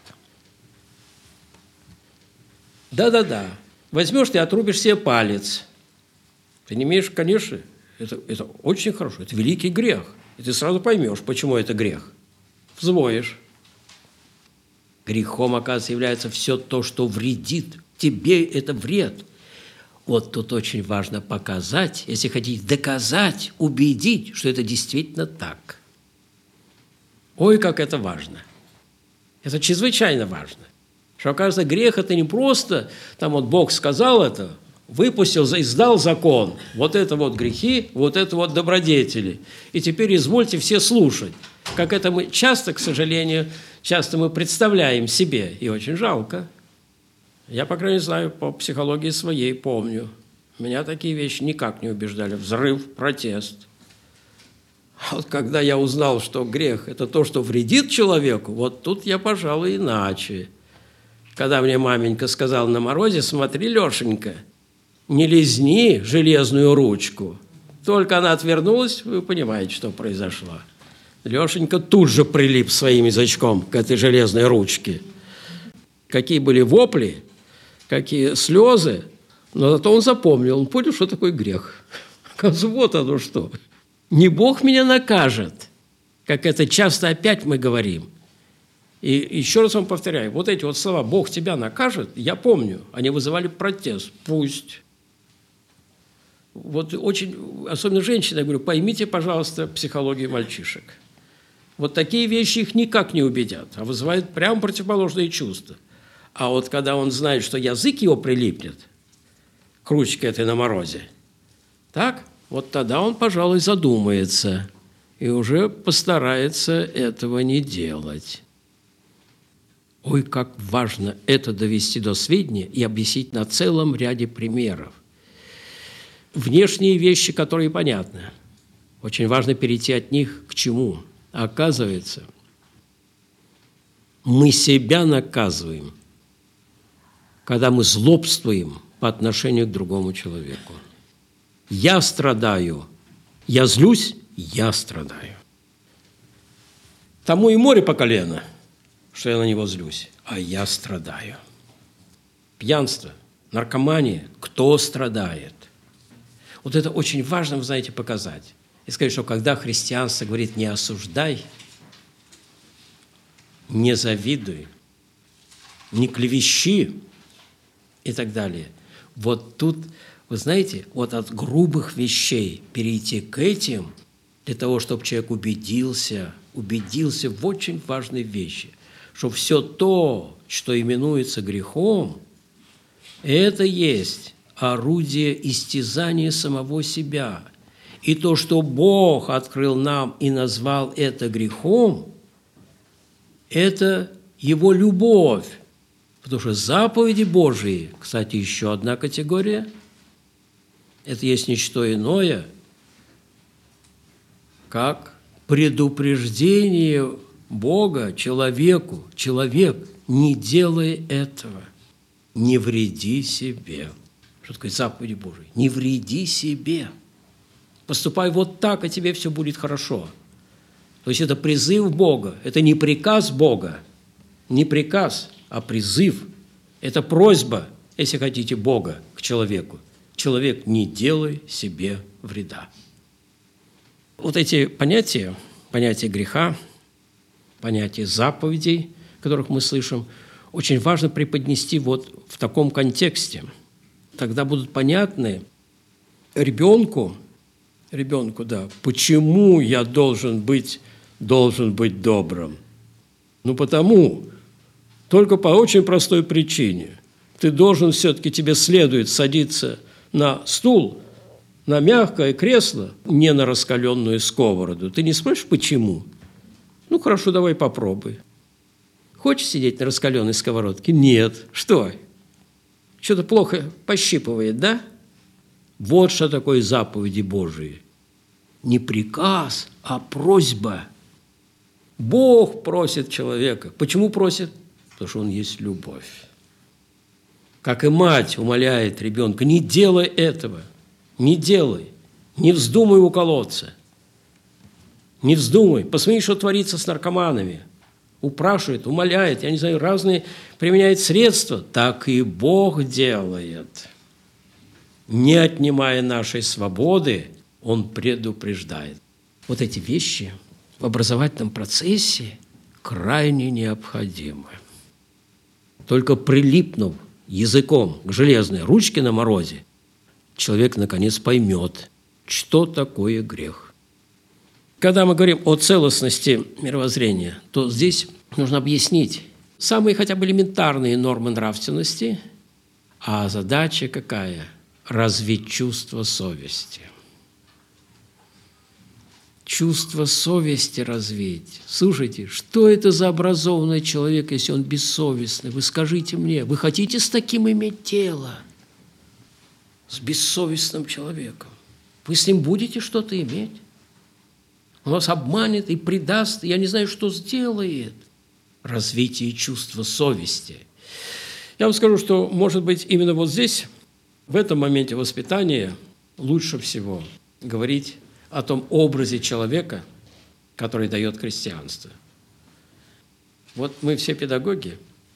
[SPEAKER 1] Да-да-да. Возьмешь ты, отрубишь себе палец. Ты не имеешь, конечно, это, это очень хорошо, это великий грех. И ты сразу поймешь, почему это грех. Взвоишь. Грехом, оказывается, является все то, что вредит. Тебе это вред. Вот тут очень важно показать, если хотите, доказать, убедить, что это действительно так. Ой, как это важно. Это чрезвычайно важно. Что, оказывается, грех – это не просто, там вот Бог сказал это, выпустил, издал закон. Вот это вот грехи, вот это вот добродетели. И теперь извольте все слушать. Как это мы часто, к сожалению, часто мы представляем себе. И очень жалко. Я, по крайней мере, знаю, по психологии своей помню. Меня такие вещи никак не убеждали. Взрыв, протест. А вот когда я узнал, что грех – это то, что вредит человеку, вот тут я, пожалуй, иначе. Когда мне маменька сказала на морозе, смотри, Лешенька, не лизни железную ручку. Только она отвернулась, вы понимаете, что произошло. Лешенька тут же прилип своим язычком к этой железной ручке. Какие были вопли, какие слезы, но зато он запомнил, он понял, что такое грех. Вот оно что. Не Бог меня накажет, как это часто опять мы говорим. И еще раз вам повторяю, вот эти вот слова «Бог тебя накажет», я помню, они вызывали протест. Пусть. Вот очень, особенно женщины, я говорю, поймите, пожалуйста, психологию мальчишек. Вот такие вещи их никак не убедят, а вызывают прямо противоположные чувства. А вот когда он знает, что язык его прилипнет к ручке этой на морозе, так, вот тогда он, пожалуй, задумается и уже постарается этого не делать. Ой, как важно это довести до сведения и объяснить на целом ряде примеров. Внешние вещи, которые понятны. Очень важно перейти от них к чему? Оказывается, мы себя наказываем, когда мы злобствуем по отношению к другому человеку. Я страдаю, я злюсь, я страдаю. Тому и море по колено, что я на него злюсь, а я страдаю. Пьянство, наркомания, кто страдает? Вот это очень важно, вы знаете, показать. И сказать, что когда христианство говорит «не осуждай», «не завидуй», «не клевещи» и так далее, вот тут, вы знаете, вот от грубых вещей перейти к этим, для того, чтобы человек убедился, убедился в очень важной вещи, что все то, что именуется грехом, это есть орудие истязания самого себя. И то, что Бог открыл нам и назвал это грехом, это Его любовь. Потому что заповеди Божии, кстати, еще одна категория, это есть ничто иное, как предупреждение Бога человеку. Человек, не делай этого, не вреди себе. Что такое заповеди Божии? Не вреди себе. Поступай вот так, и тебе все будет хорошо. То есть это призыв Бога, это не приказ Бога, не приказ, а призыв. Это просьба, если хотите, Бога к человеку. Человек, не делай себе вреда. Вот эти понятия, понятие греха, понятие заповедей, которых мы слышим, очень важно преподнести вот в таком контексте. Тогда будут понятны ребенку, ребенку, да, почему я должен быть, должен быть добрым. Ну, потому, только по очень простой причине. Ты должен все-таки, тебе следует садиться на стул, на мягкое кресло, не на раскаленную сковороду. Ты не спросишь, почему? Ну, хорошо, давай попробуй. Хочешь сидеть на раскаленной сковородке? Нет. Что? Что-то плохо пощипывает, да? Вот что такое заповеди Божии. Не приказ, а просьба. Бог просит человека. Почему просит? Потому что Он есть любовь. Как и мать умоляет ребенка, не делай этого, не делай, не вздумай уколоться, не вздумай. Посмотри, что творится с наркоманами. Упрашивает, умоляет, я не знаю, разные применяет средства. Так и Бог делает. Не отнимая нашей свободы, Он предупреждает. Вот эти вещи в образовательном процессе крайне необходимы. Только прилипнув языком к железной ручке на морозе, человек наконец поймет, что такое грех. Когда мы говорим о целостности мировоззрения, то здесь нужно объяснить самые хотя бы элементарные нормы нравственности, а задача какая? Развить чувство совести. Чувство совести развить. Слушайте, что это за образованный человек, если он бессовестный? Вы скажите мне, вы хотите с таким иметь дело? С бессовестным человеком? Вы с ним будете что-то иметь? Он вас обманет и предаст, я не знаю, что сделает. Развитие чувства совести. Я вам скажу, что, может быть, именно вот здесь, в этом моменте воспитания, лучше всего говорить о том образе человека, который дает христианство. Вот мы все педагоги,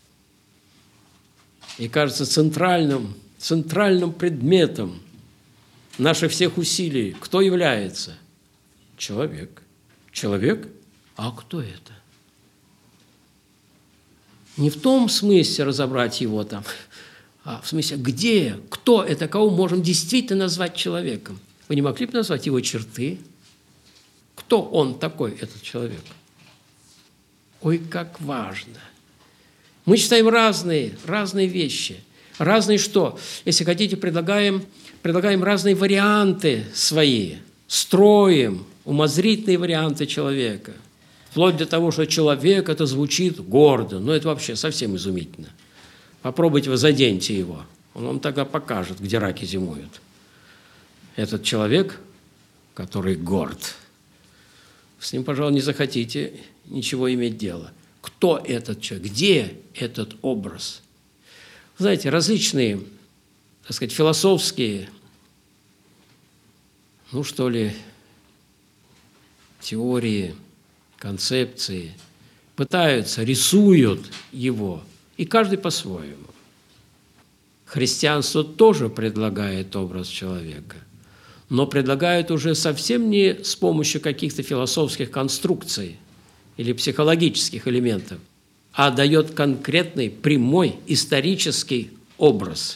[SPEAKER 1] и, кажется, центральным, центральным предметом наших всех усилий кто является? Человек. Человек? А кто это? Не в том смысле разобрать его там, А в смысле, где, кто это, кого можем действительно назвать человеком? Вы не могли бы назвать его черты? Кто он такой, этот человек? Ой, как важно. Мы читаем разные, разные вещи. Разные что? Если хотите, предлагаем, предлагаем разные варианты свои, строим умозрительные варианты человека. Вплоть до того, что человек, это звучит гордо. Но это вообще совсем изумительно. Попробуйте вы заденьте его. Он вам тогда покажет, где раки зимуют. Этот человек, который горд. С ним, пожалуй, не захотите ничего иметь дело. Кто этот человек? Где этот образ? Знаете, различные, так сказать, философские, ну что ли, теории, концепции пытаются, рисуют его, и каждый по-своему. Христианство тоже предлагает образ человека, но предлагает уже совсем не с помощью каких-то философских конструкций или психологических элементов, а дает конкретный, прямой, исторический образ.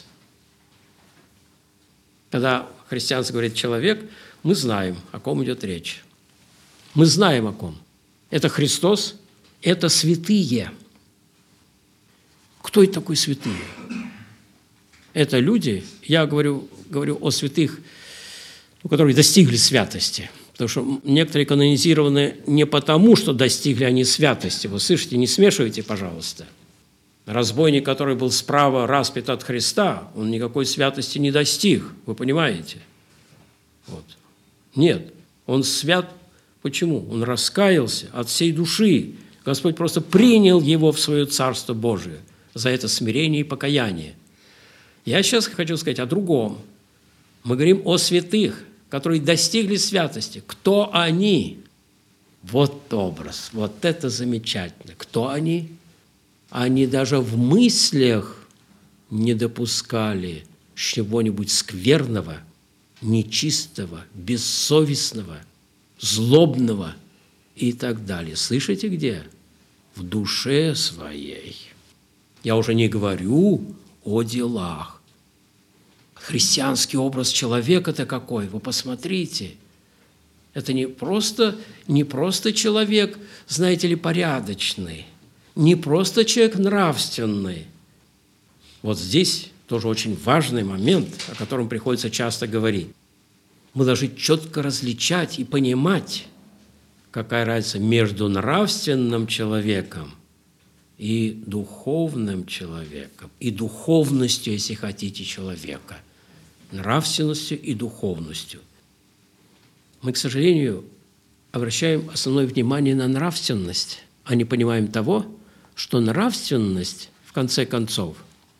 [SPEAKER 1] Когда христианство говорит «человек», мы знаем, о ком идет речь. Мы знаем, о ком. Это Христос, это святые. Кто это такой святые? Это люди, я говорю, говорю о святых, которые достигли святости. Потому что некоторые канонизированы не потому, что достигли они святости. Вы слышите, не смешивайте, пожалуйста. Разбойник, который был справа распят от Христа, он никакой святости не достиг. Вы понимаете? Вот. Нет, он свят. Почему? Он раскаялся от всей души. Господь просто принял его в свое Царство Божие за это смирение и покаяние. Я сейчас хочу сказать о другом. Мы говорим о святых, которые достигли святости. Кто они? Вот образ, вот это замечательно. Кто они? Они даже в мыслях не допускали чего-нибудь скверного, нечистого, бессовестного, злобного и так далее. Слышите где? В душе своей. Я уже не говорю о делах. Христианский образ человека-то какой? Вы посмотрите. Это не просто, не просто человек, знаете ли, порядочный, не просто человек нравственный. Вот здесь тоже очень важный момент, о котором приходится часто говорить. Мы должны четко различать и понимать, какая разница между нравственным человеком и духовным человеком, и духовностью, если хотите, человека. Нравственностью и духовностью. Мы, к сожалению, обращаем основное внимание на нравственность, а не понимаем того, что нравственность, в конце концов,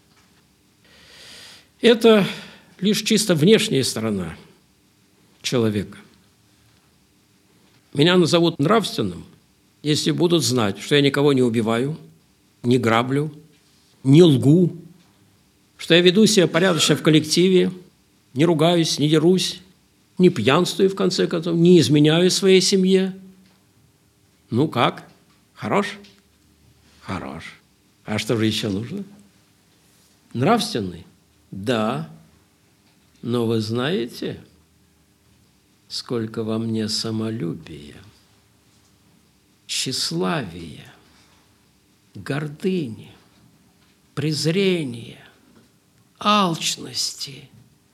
[SPEAKER 1] это лишь чисто внешняя сторона человека. Меня назовут нравственным, если будут знать, что я никого не убиваю, не граблю, не лгу, что я веду себя порядочно в коллективе, не ругаюсь, не дерусь, не пьянствую, в конце концов, не изменяю своей семье. Ну как? Хорош? Хорош. А что же еще нужно? Нравственный? Да. Но вы знаете, сколько во мне самолюбия, тщеславия, гордыни, презрения, алчности,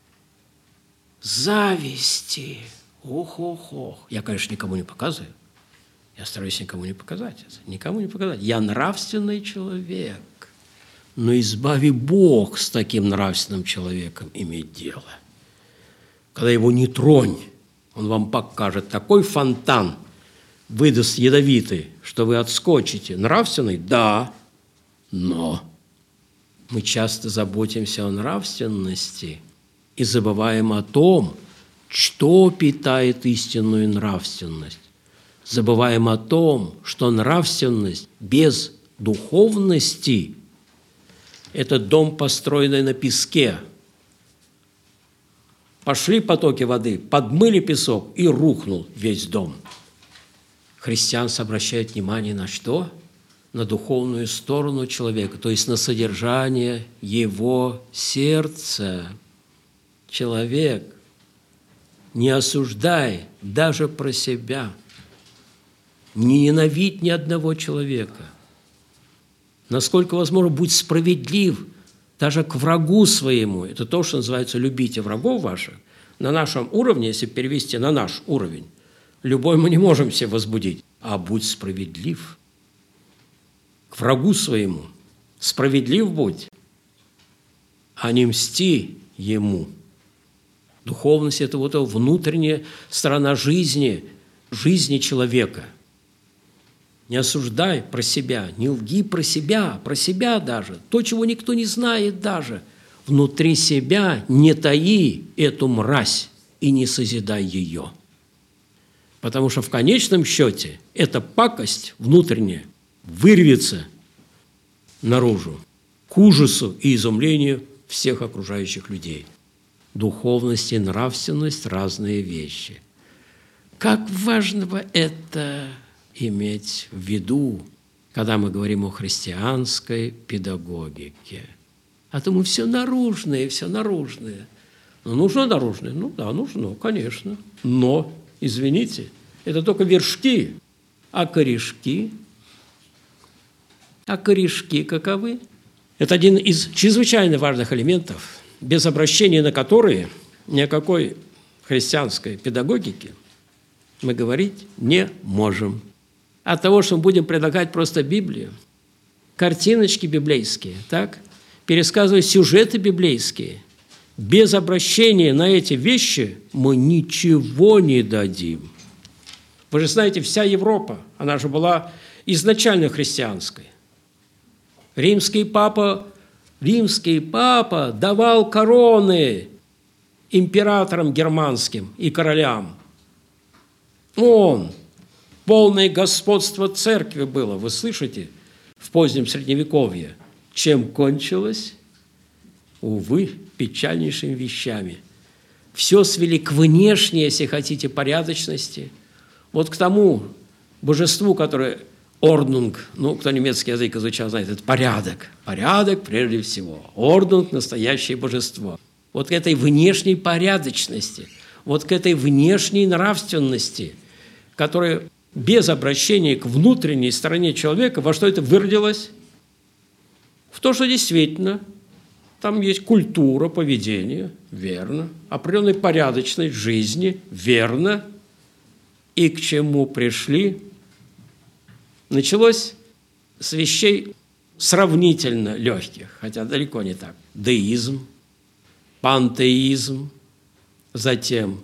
[SPEAKER 1] зависти. Ох-ох-ох. Я, конечно, никому не показываю. Я стараюсь никому не показать это. Никому не показать. Я нравственный человек. Но избави Бог с таким нравственным человеком иметь дело. Когда его не тронь, он вам покажет такой фонтан, выдаст ядовитый, что вы отскочите. Нравственный? Да. Но мы часто заботимся о нравственности и забываем о том, что питает истинную нравственность. Забываем о том, что нравственность без духовности – это дом, построенный на песке. Пошли потоки воды, подмыли песок, и рухнул весь дом. Христианство обращает внимание на что? на духовную сторону человека, то есть на содержание его сердца. Человек, не осуждай даже про себя, не ненавидь ни одного человека. Насколько возможно, будь справедлив даже к врагу своему. Это то, что называется «любите врагов ваших». На нашем уровне, если перевести на наш уровень, любой мы не можем себе возбудить, а будь справедлив к врагу своему. Справедлив будь, а не мсти ему. Духовность – это вот внутренняя сторона жизни, жизни человека. Не осуждай про себя, не лги про себя, про себя даже. То, чего никто не знает даже. Внутри себя не таи эту мразь и не созидай ее. Потому что в конечном счете эта пакость внутренняя вырвется наружу к ужасу и изумлению всех окружающих людей. Духовность и нравственность – разные вещи. Как важно это иметь в виду, когда мы говорим о христианской педагогике. А то мы все наружное, все наружное. Ну, нужно наружное? Ну да, нужно, конечно. Но, извините, это только вершки, а корешки? А корешки каковы? Это один из чрезвычайно важных элементов, без обращения на которые ни о какой христианской педагогике мы говорить не можем. От того, что мы будем предлагать просто Библию, картиночки библейские, так, пересказывать сюжеты библейские, без обращения на эти вещи мы ничего не дадим. Вы же знаете, вся Европа, она же была изначально христианской. Римский папа, римский папа давал короны императорам германским и королям. Он, полное господство церкви было, вы слышите, в позднем Средневековье. Чем кончилось? Увы, печальнейшими вещами. Все свели к внешней, если хотите, порядочности. Вот к тому божеству, которое орднунг, ну, кто немецкий язык изучал, знает, это порядок. Порядок прежде всего. Орднунг – настоящее божество. Вот к этой внешней порядочности, вот к этой внешней нравственности, которая без обращения к внутренней стороне человека, во что это выродилось? В то, что действительно там есть культура поведения, верно, определенная порядочность жизни, верно, и к чему пришли? Началось с вещей сравнительно легких, хотя далеко не так. Деизм, пантеизм, затем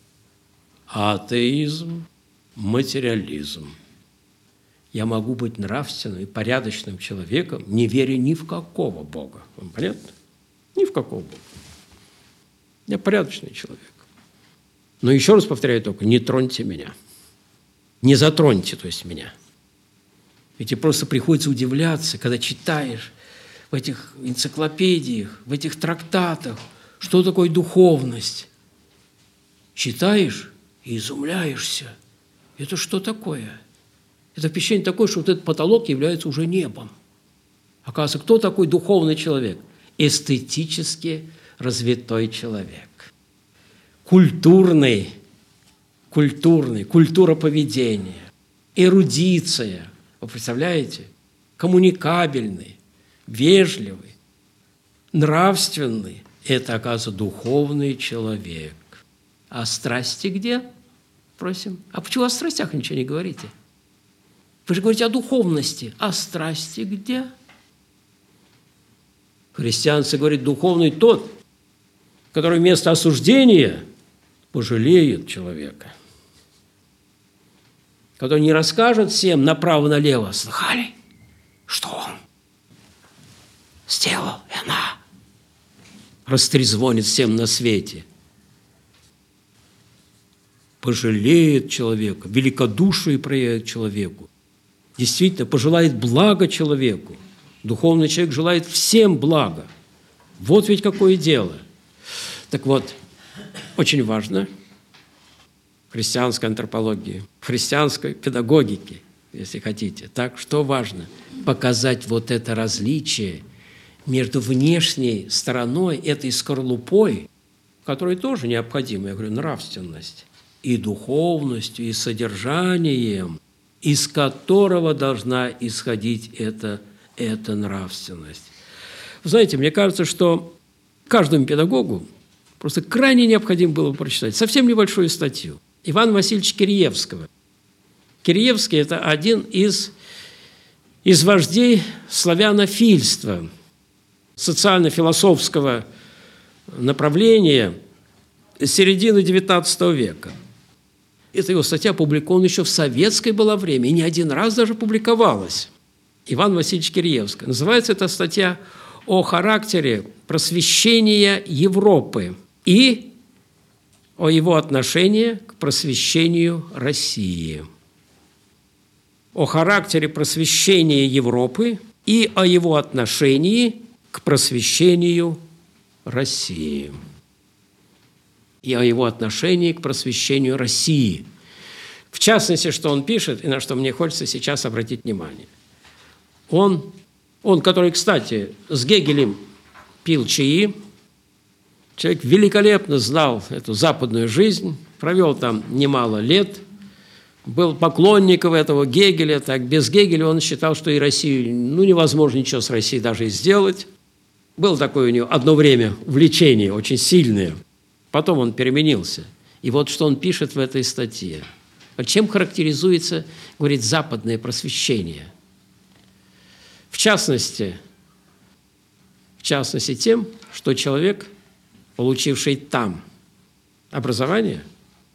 [SPEAKER 1] атеизм, материализм. Я могу быть нравственным и порядочным человеком, не веря ни в какого Бога. Вам понятно? Ни в какого Бога. Я порядочный человек. Но еще раз повторяю только, не троньте меня. Не затроньте, то есть, меня. Ведь тебе просто приходится удивляться, когда читаешь в этих энциклопедиях, в этих трактатах, что такое духовность. Читаешь и изумляешься. Это что такое? Это впечатление такое, что вот этот потолок является уже небом. Оказывается, кто такой духовный человек? Эстетически развитой человек. Культурный, культурный, культура поведения, эрудиция. Вы представляете? Коммуникабельный, вежливый, нравственный. Это, оказывается, духовный человек. А страсти где? Просим. А почему о страстях ничего не говорите? Вы же говорите о духовности. А страсти где? Христианцы говорят, духовный тот, который вместо осуждения пожалеет человека. Который не расскажет всем направо-налево. Слыхали, что он сделал, и она растрезвонит всем на свете. Пожалеет человека, великодушие проявит человеку. Действительно, пожелает блага человеку. Духовный человек желает всем блага. Вот ведь какое дело. Так вот, очень важно в христианской антропологии, в христианской педагогике если хотите. Так, что важно? Показать вот это различие между внешней стороной, этой скорлупой, которой тоже необходима, я говорю, нравственность, и духовностью, и содержанием, из которого должна исходить эта, эта нравственность. Вы знаете, мне кажется, что каждому педагогу просто крайне необходимо было прочитать совсем небольшую статью Ивана Васильевича Киреевского. Киреевский – это один из, из вождей славянофильства, социально-философского направления середины девятнадцатого века. Эта его статья опубликована еще в советское было время, и не один раз даже публиковалась. Иван Васильевич Киреевский. Называется эта статья «О характере просвещения Европы и о его отношении к просвещению России». О характере просвещения Европы и о его отношении к просвещению России. И о его отношении к просвещению России. В частности, что он пишет, и на что мне хочется сейчас обратить внимание. Он, он, который, кстати, с Гегелем пил чаи, человек великолепно знал эту западную жизнь, провел там немало лет, был поклонником этого Гегеля. Так, без Гегеля он считал, что и Россию, ну, невозможно ничего с Россией даже и сделать. Было такое у него одно время увлечение очень сильное. Потом он переменился. И вот что он пишет в этой статье. Чем характеризуется, говорит, западное просвещение? В частности, в частности тем, что человек, получивший там образование,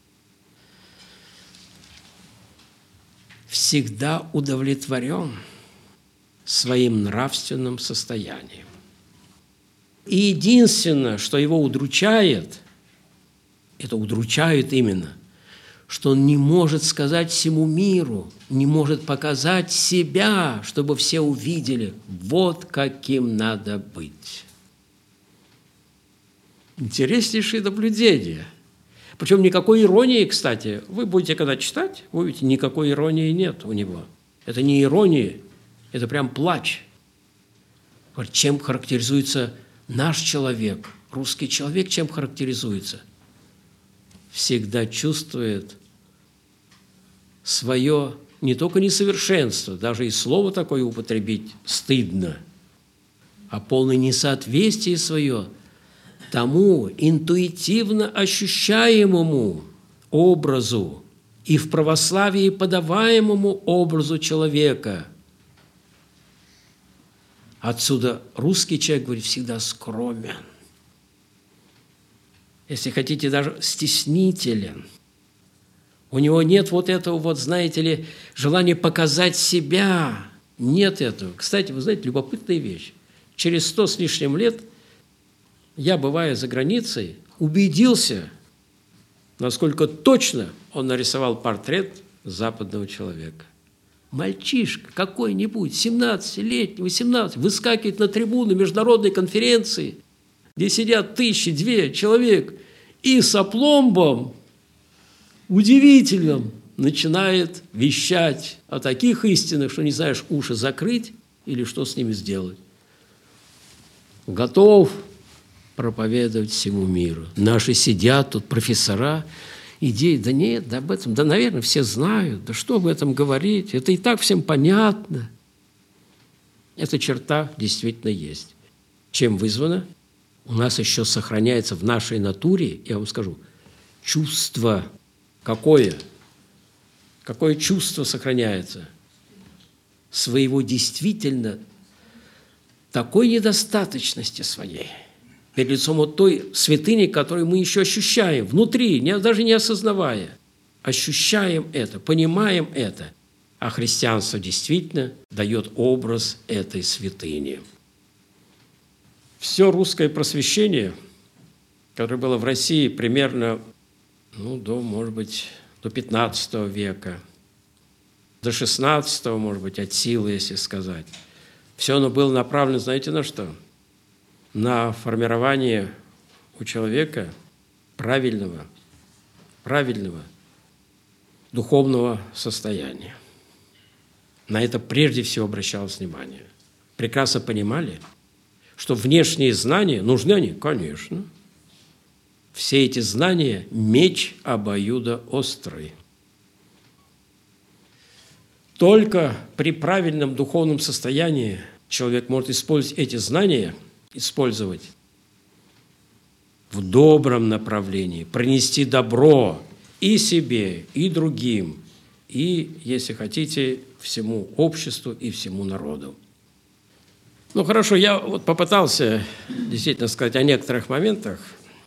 [SPEAKER 1] всегда удовлетворен своим нравственным состоянием. И единственное, что его удручает, это удручает именно, что он не может сказать всему миру, не может показать себя, чтобы все увидели, вот каким надо быть. Интереснейшее наблюдение. Причем никакой иронии, кстати, вы будете когда читать, вы увидите, никакой иронии нет у него. Это не ирония, это прям плач. Чем характеризуется наш человек, русский человек, чем характеризуется? Всегда чувствует свое не только несовершенство, даже и слово такое употребить стыдно, а полное несоответствие свое тому интуитивно ощущаемому образу и в православии подаваемому образу человека. Отсюда русский человек, говорит, всегда скромен. Если хотите, даже стеснителен. У него нет вот этого, вот, знаете ли, желания показать себя. Нет этого. Кстати, вы знаете, любопытная вещь. Через сто с лишним лет я, бывая за границей, убедился, насколько точно он нарисовал портрет западного человека. Мальчишка какой-нибудь, семнадцатилетний, восемнадцатый, выскакивает на трибуну международной конференции, где сидят тысячи, две человек, и с опломбом удивительным начинает вещать о таких истинах, что не знаешь, уши закрыть или что с ними сделать. Готов проповедовать всему миру. Наши сидят тут, профессора, идеи, да нет, да об этом, да, наверное, все знают, да что об этом говорить, это и так всем понятно. Эта черта действительно есть. Чем вызвано? У нас еще сохраняется в нашей натуре, я вам скажу, чувство. Какое? Какое чувство сохраняется? Своего действительно такой недостаточности своей. Перед лицом вот той святыни, которую мы еще ощущаем внутри, не, даже не осознавая. Ощущаем это, понимаем это. А христианство действительно дает образ этой святыни. Все русское просвещение, которое было в России примерно, ну, до, может быть, до пятнадцатого века, до шестнадцатого, может быть, от силы, если сказать, все оно было направлено, знаете, на что? На формирование у человека правильного, правильного духовного состояния. на это прежде всего обращалось внимание. Прекрасно понимали, что внешние знания, нужны они? Конечно. Все эти знания – меч обоюдоострый. Только при правильном духовном состоянии человек может использовать эти знания, использовать в добром направлении, принести добро и себе, и другим, и, если хотите, всему обществу и всему народу. Ну, хорошо, я вот попытался действительно сказать о некоторых моментах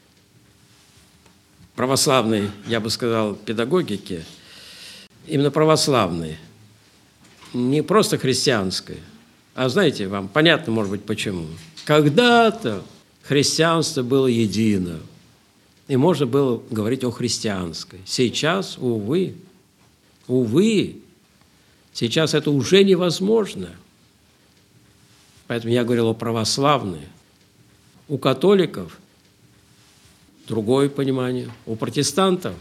[SPEAKER 1] православной, я бы сказал, педагогики, именно православной, не просто христианской, а знаете, вам понятно, может быть, почему. Когда-то христианство было едино, и можно было говорить о христианской. Сейчас, увы, увы, сейчас это уже невозможно. Поэтому я говорил о православной. У католиков другое понимание, у протестантов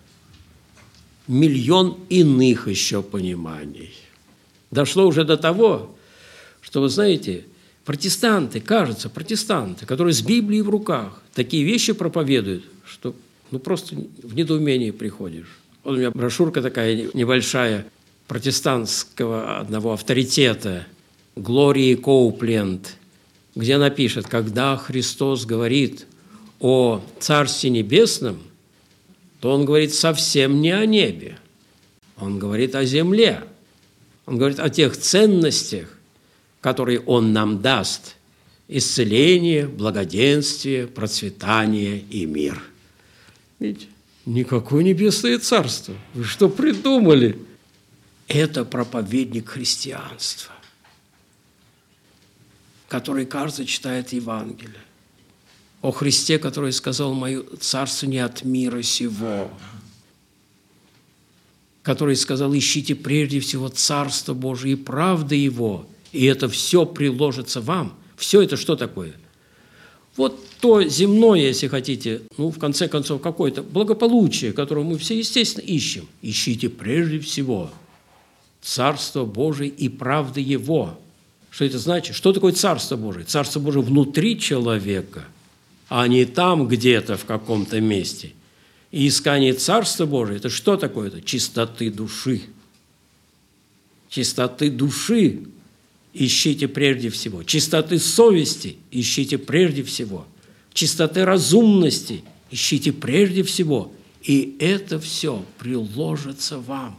[SPEAKER 1] миллион иных еще пониманий. Дошло уже до того, что, вы знаете, протестанты, кажется, протестанты, которые с Библией в руках, такие вещи проповедуют, что ну, просто в недоумение приходишь. Вот у меня брошюрка такая небольшая протестантского одного авторитета, Глории Коупленд, где она пишет, когда Христос говорит о Царстве Небесном, то Он говорит совсем не о небе, Он говорит о земле, Он говорит о тех ценностях, которые Он нам даст – исцеление, благоденствие, процветание и мир. Видите, никакое небесное царство. Вы что придумали? Это проповедник христианства, который, кажется, читает Евангелие. О Христе, который сказал, «Мое царство не от мира сего», который сказал, «Ищите прежде всего Царство Божие и правды Его, и это все приложится вам». Все это что такое? Вот то земное, если хотите, ну, в конце концов, какое-то благополучие, которое мы все, естественно, ищем. Ищите прежде всего Царство Божие и правды Его. Что это значит? Что такое Царство Божие? Царство Божие внутри человека, а не там где-то в каком-то месте. И искание Царства Божия – это что такое? Это чистоты души. Чистоты души ищите прежде всего. Чистоты совести ищите прежде всего. Чистоты разумности ищите прежде всего. И это все приложится вам.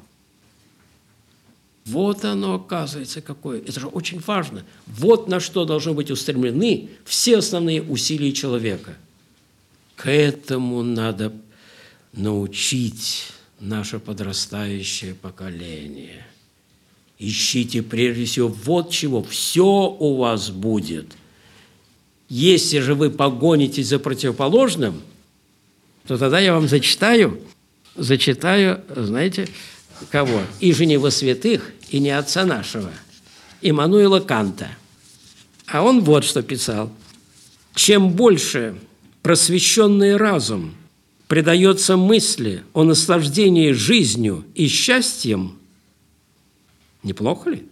[SPEAKER 1] Вот оно, оказывается, какое. Это же очень важно. Вот на что должны быть устремлены все основные усилия человека. К этому надо научить наше подрастающее поколение. Ищите прежде всего вот чего. Все у вас будет. Если же вы погонитесь за противоположным, то тогда я вам зачитаю, зачитаю, знаете, кого? «И не во святых, и не отца нашего», Иммануила Канта. А он вот что писал. «Чем больше просвещенный разум предается мысли о наслаждении жизнью и счастьем, неплохо ли?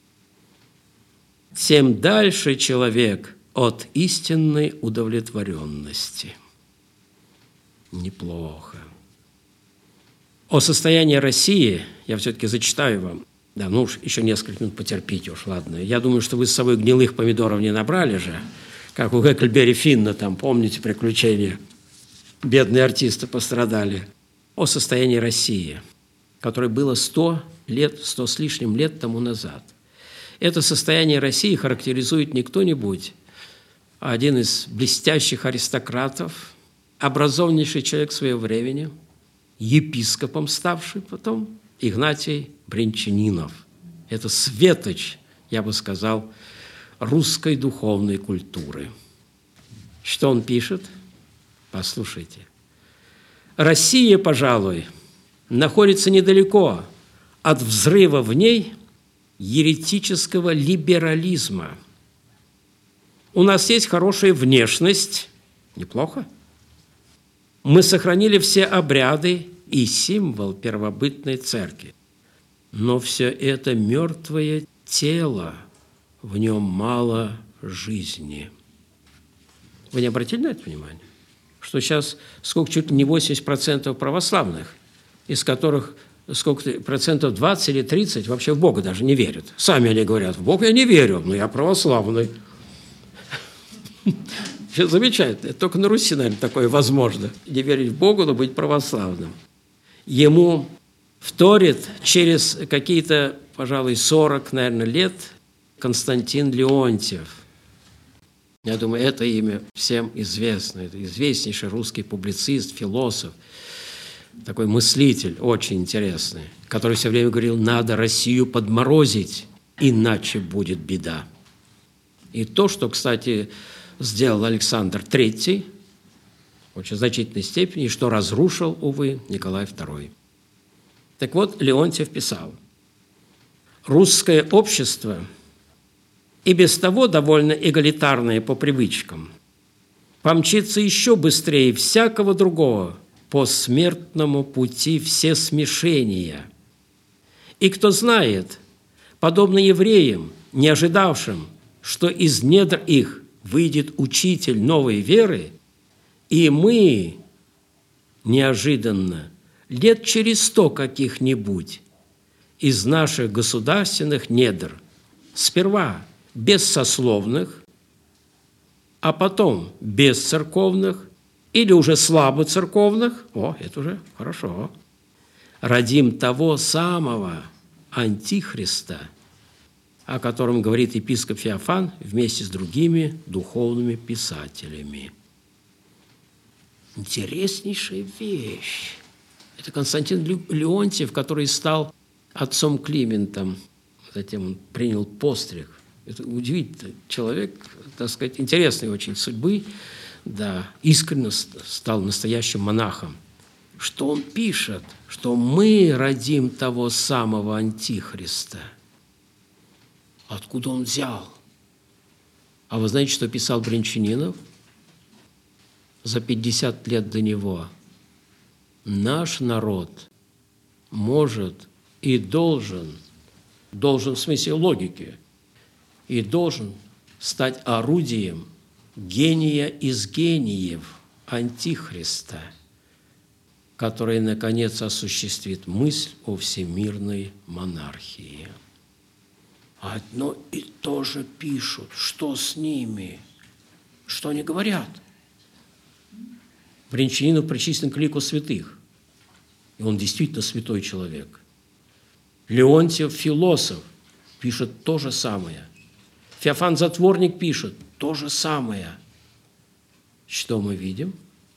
[SPEAKER 1] Тем дальше человек от истинной удовлетворенности». Неплохо. О состоянии России я все-таки зачитаю вам. Да, ну уж еще несколько минут потерпите уж, ладно. Я думаю, что вы с собой гнилых помидоров не набрали же, как у Гекльберри Финна, там, помните, приключения? Бедные артисты пострадали. О состоянии России, которое было сто лет, сто с лишним лет тому назад. Это состояние России характеризует не кто-нибудь, а один из блестящих аристократов, образованнейший человек своего времени, епископом ставший потом, Игнатий Брянчанинов. Это светоч, я бы сказал, русской духовной культуры. Что он пишет? Послушайте. «Россия, пожалуй, находится недалеко от взрыва в ней еретического либерализма. У нас есть хорошая внешность, неплохо. Мы сохранили все обряды и символ первобытной церкви. но все это мертвое тело, в нем мало жизни. Вы не обратили на это внимание? Что сейчас сколько, чуть ли не восемьдесят процентов православных, из которых сколько процентов двадцать или тридцать вообще в Бога даже не верят. Сами они говорят: в Бога я не верю, но я православный. Все замечательно. Только на Руси, наверное, такое возможно. Не верить в Бога, но быть православным. Ему вторит через какие-то, пожалуй, сорок, наверное, лет Константин Леонтьев. Я думаю, это имя всем известно. Это известнейший русский публицист, философ, такой мыслитель, очень интересный, который все время говорил: надо Россию подморозить, иначе будет беда. И то, что, кстати, сделал Александр Третий, в очень значительной степени, и что разрушил, увы, Николай Второй. Так вот, Леонтьев писал: «Русское общество, и без того довольно эгалитарное по привычкам, помчится еще быстрее всякого другого по смертному пути всесмешения. И кто знает, подобно евреям, не ожидавшим, что из недр их выйдет учитель новой веры, и мы неожиданно лет через сто каких-нибудь из наших государственных недр, сперва без сословных, а потом без церковных или уже слабо церковных, о, это уже хорошо, родим того самого Антихриста, о котором говорит епископ Феофан вместе с другими духовными писателями». Интереснейшая вещь. Это Константин Леонтьев, который стал отцом Климентом, затем он принял постриг. Это удивительный человек, так сказать, интересной очень судьбы, да, искренне стал настоящим монахом. Что он пишет? Что мы родим того самого Антихриста. Откуда он взял? А вы знаете, что писал Брянчанинов за пятьдесят лет до него? Наш народ может и должен, должен в смысле логики, и должен стать орудием гения из гениев Антихриста, который, наконец, осуществит мысль о всемирной монархии. Одно и то же пишут. Что с ними? Что они говорят? Брянчанинов причислен к лику святых, и он действительно святой человек. Леонтьев, философ, пишет то же самое. Феофан Затворник пишет то же самое. Что мы видим?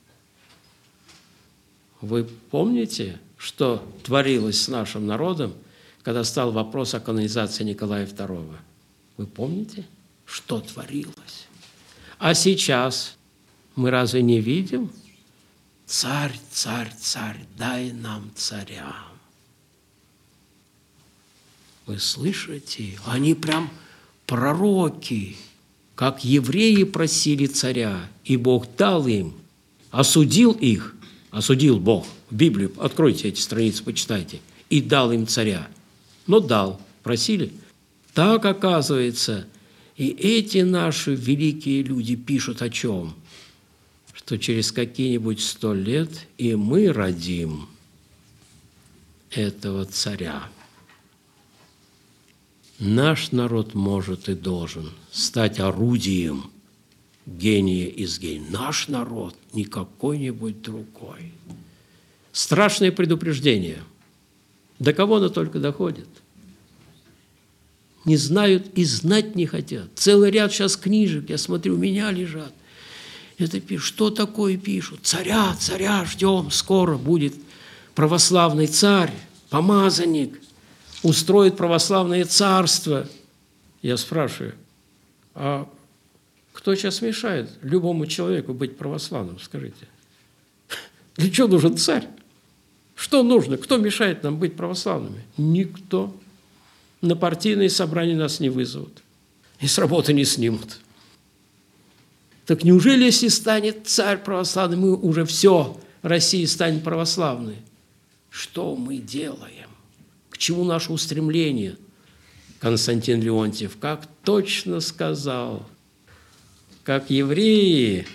[SPEAKER 1] Вы помните, что творилось с нашим народом, когда стал вопрос о канонизации Николая Второго? Вы помните, что творилось? А сейчас мы разве не видим? Царь, царь, царь, дай нам царя. Вы слышите? Они прям пророки, как евреи просили царя, и Бог дал им, осудил их, осудил Бог. В Библию откройте эти страницы, почитайте, и дал им царя. Но дал, просили. Так, оказывается, и эти наши великие люди пишут о чем? Что через какие-нибудь сто лет и мы родим этого царя. Наш народ может и должен стать орудием гения из гения. Наш народ, не какой-нибудь другой. Страшное предупреждение. До кого оно только доходит? Не знают и знать не хотят. Целый ряд сейчас книжек, я смотрю, у меня лежат. Это пишут, что такое пишут? Царя, царя ждем, скоро будет православный царь, помазанник, устроит православное царство. Я спрашиваю, а кто сейчас мешает любому человеку быть православным, скажите? Для чего нужен царь? Что нужно? Кто мешает нам быть православными? Никто. На партийные собрания нас не вызовут. И с работы не снимут. Так неужели, если станет царь православный, мы уже все, Россия станет православной? Что мы делаем? К чему наше устремление? Константин Леонтьев как точно сказал, как евреи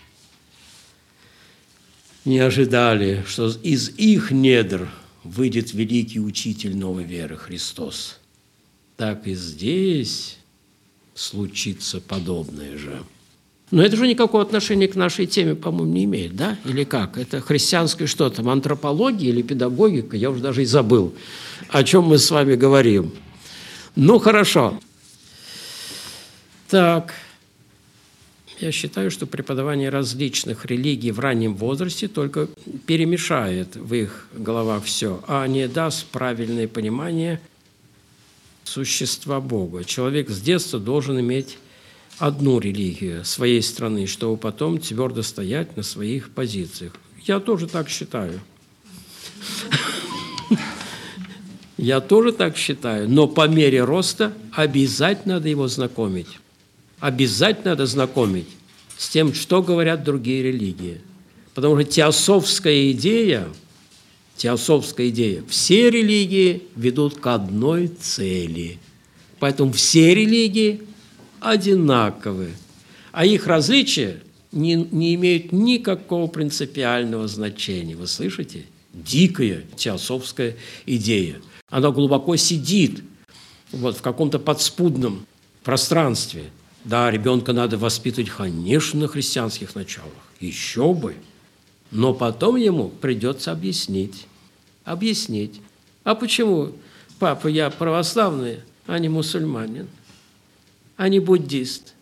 [SPEAKER 1] не ожидали, что из их недр выйдет великий учитель новой веры Христос, так и здесь случится подобное же. Но это же никакого отношения к нашей теме, по-моему, не имеет, да? Или как? Это христианское что там, антропология или педагогика? Я уже даже и забыл, о чем мы с вами говорим. Ну, хорошо. Так, я считаю, что преподавание различных религий в раннем возрасте только перемешает в их головах все, а не даст правильное понимание существа Бога. Человек с детства должен иметь одну религию своей страны, чтобы потом твердо стоять на своих позициях. Я тоже так считаю. Я тоже так считаю, но по мере роста обязательно надо его знакомить. Обязательно надо знакомить с тем, что говорят другие религии. Потому что теософская идея, теософская идея, все религии ведут к одной цели. Поэтому все религии одинаковы, а их различия не, не имеют никакого принципиального значения. Вы слышите? Дикая теософская идея. Она глубоко сидит вот, в каком-то подспудном пространстве. Да, ребенка надо воспитывать, конечно, на христианских началах. Еще бы. Но потом ему придется объяснить. Объяснить. А почему, папа, я православный, а не мусульманин? А не буддист?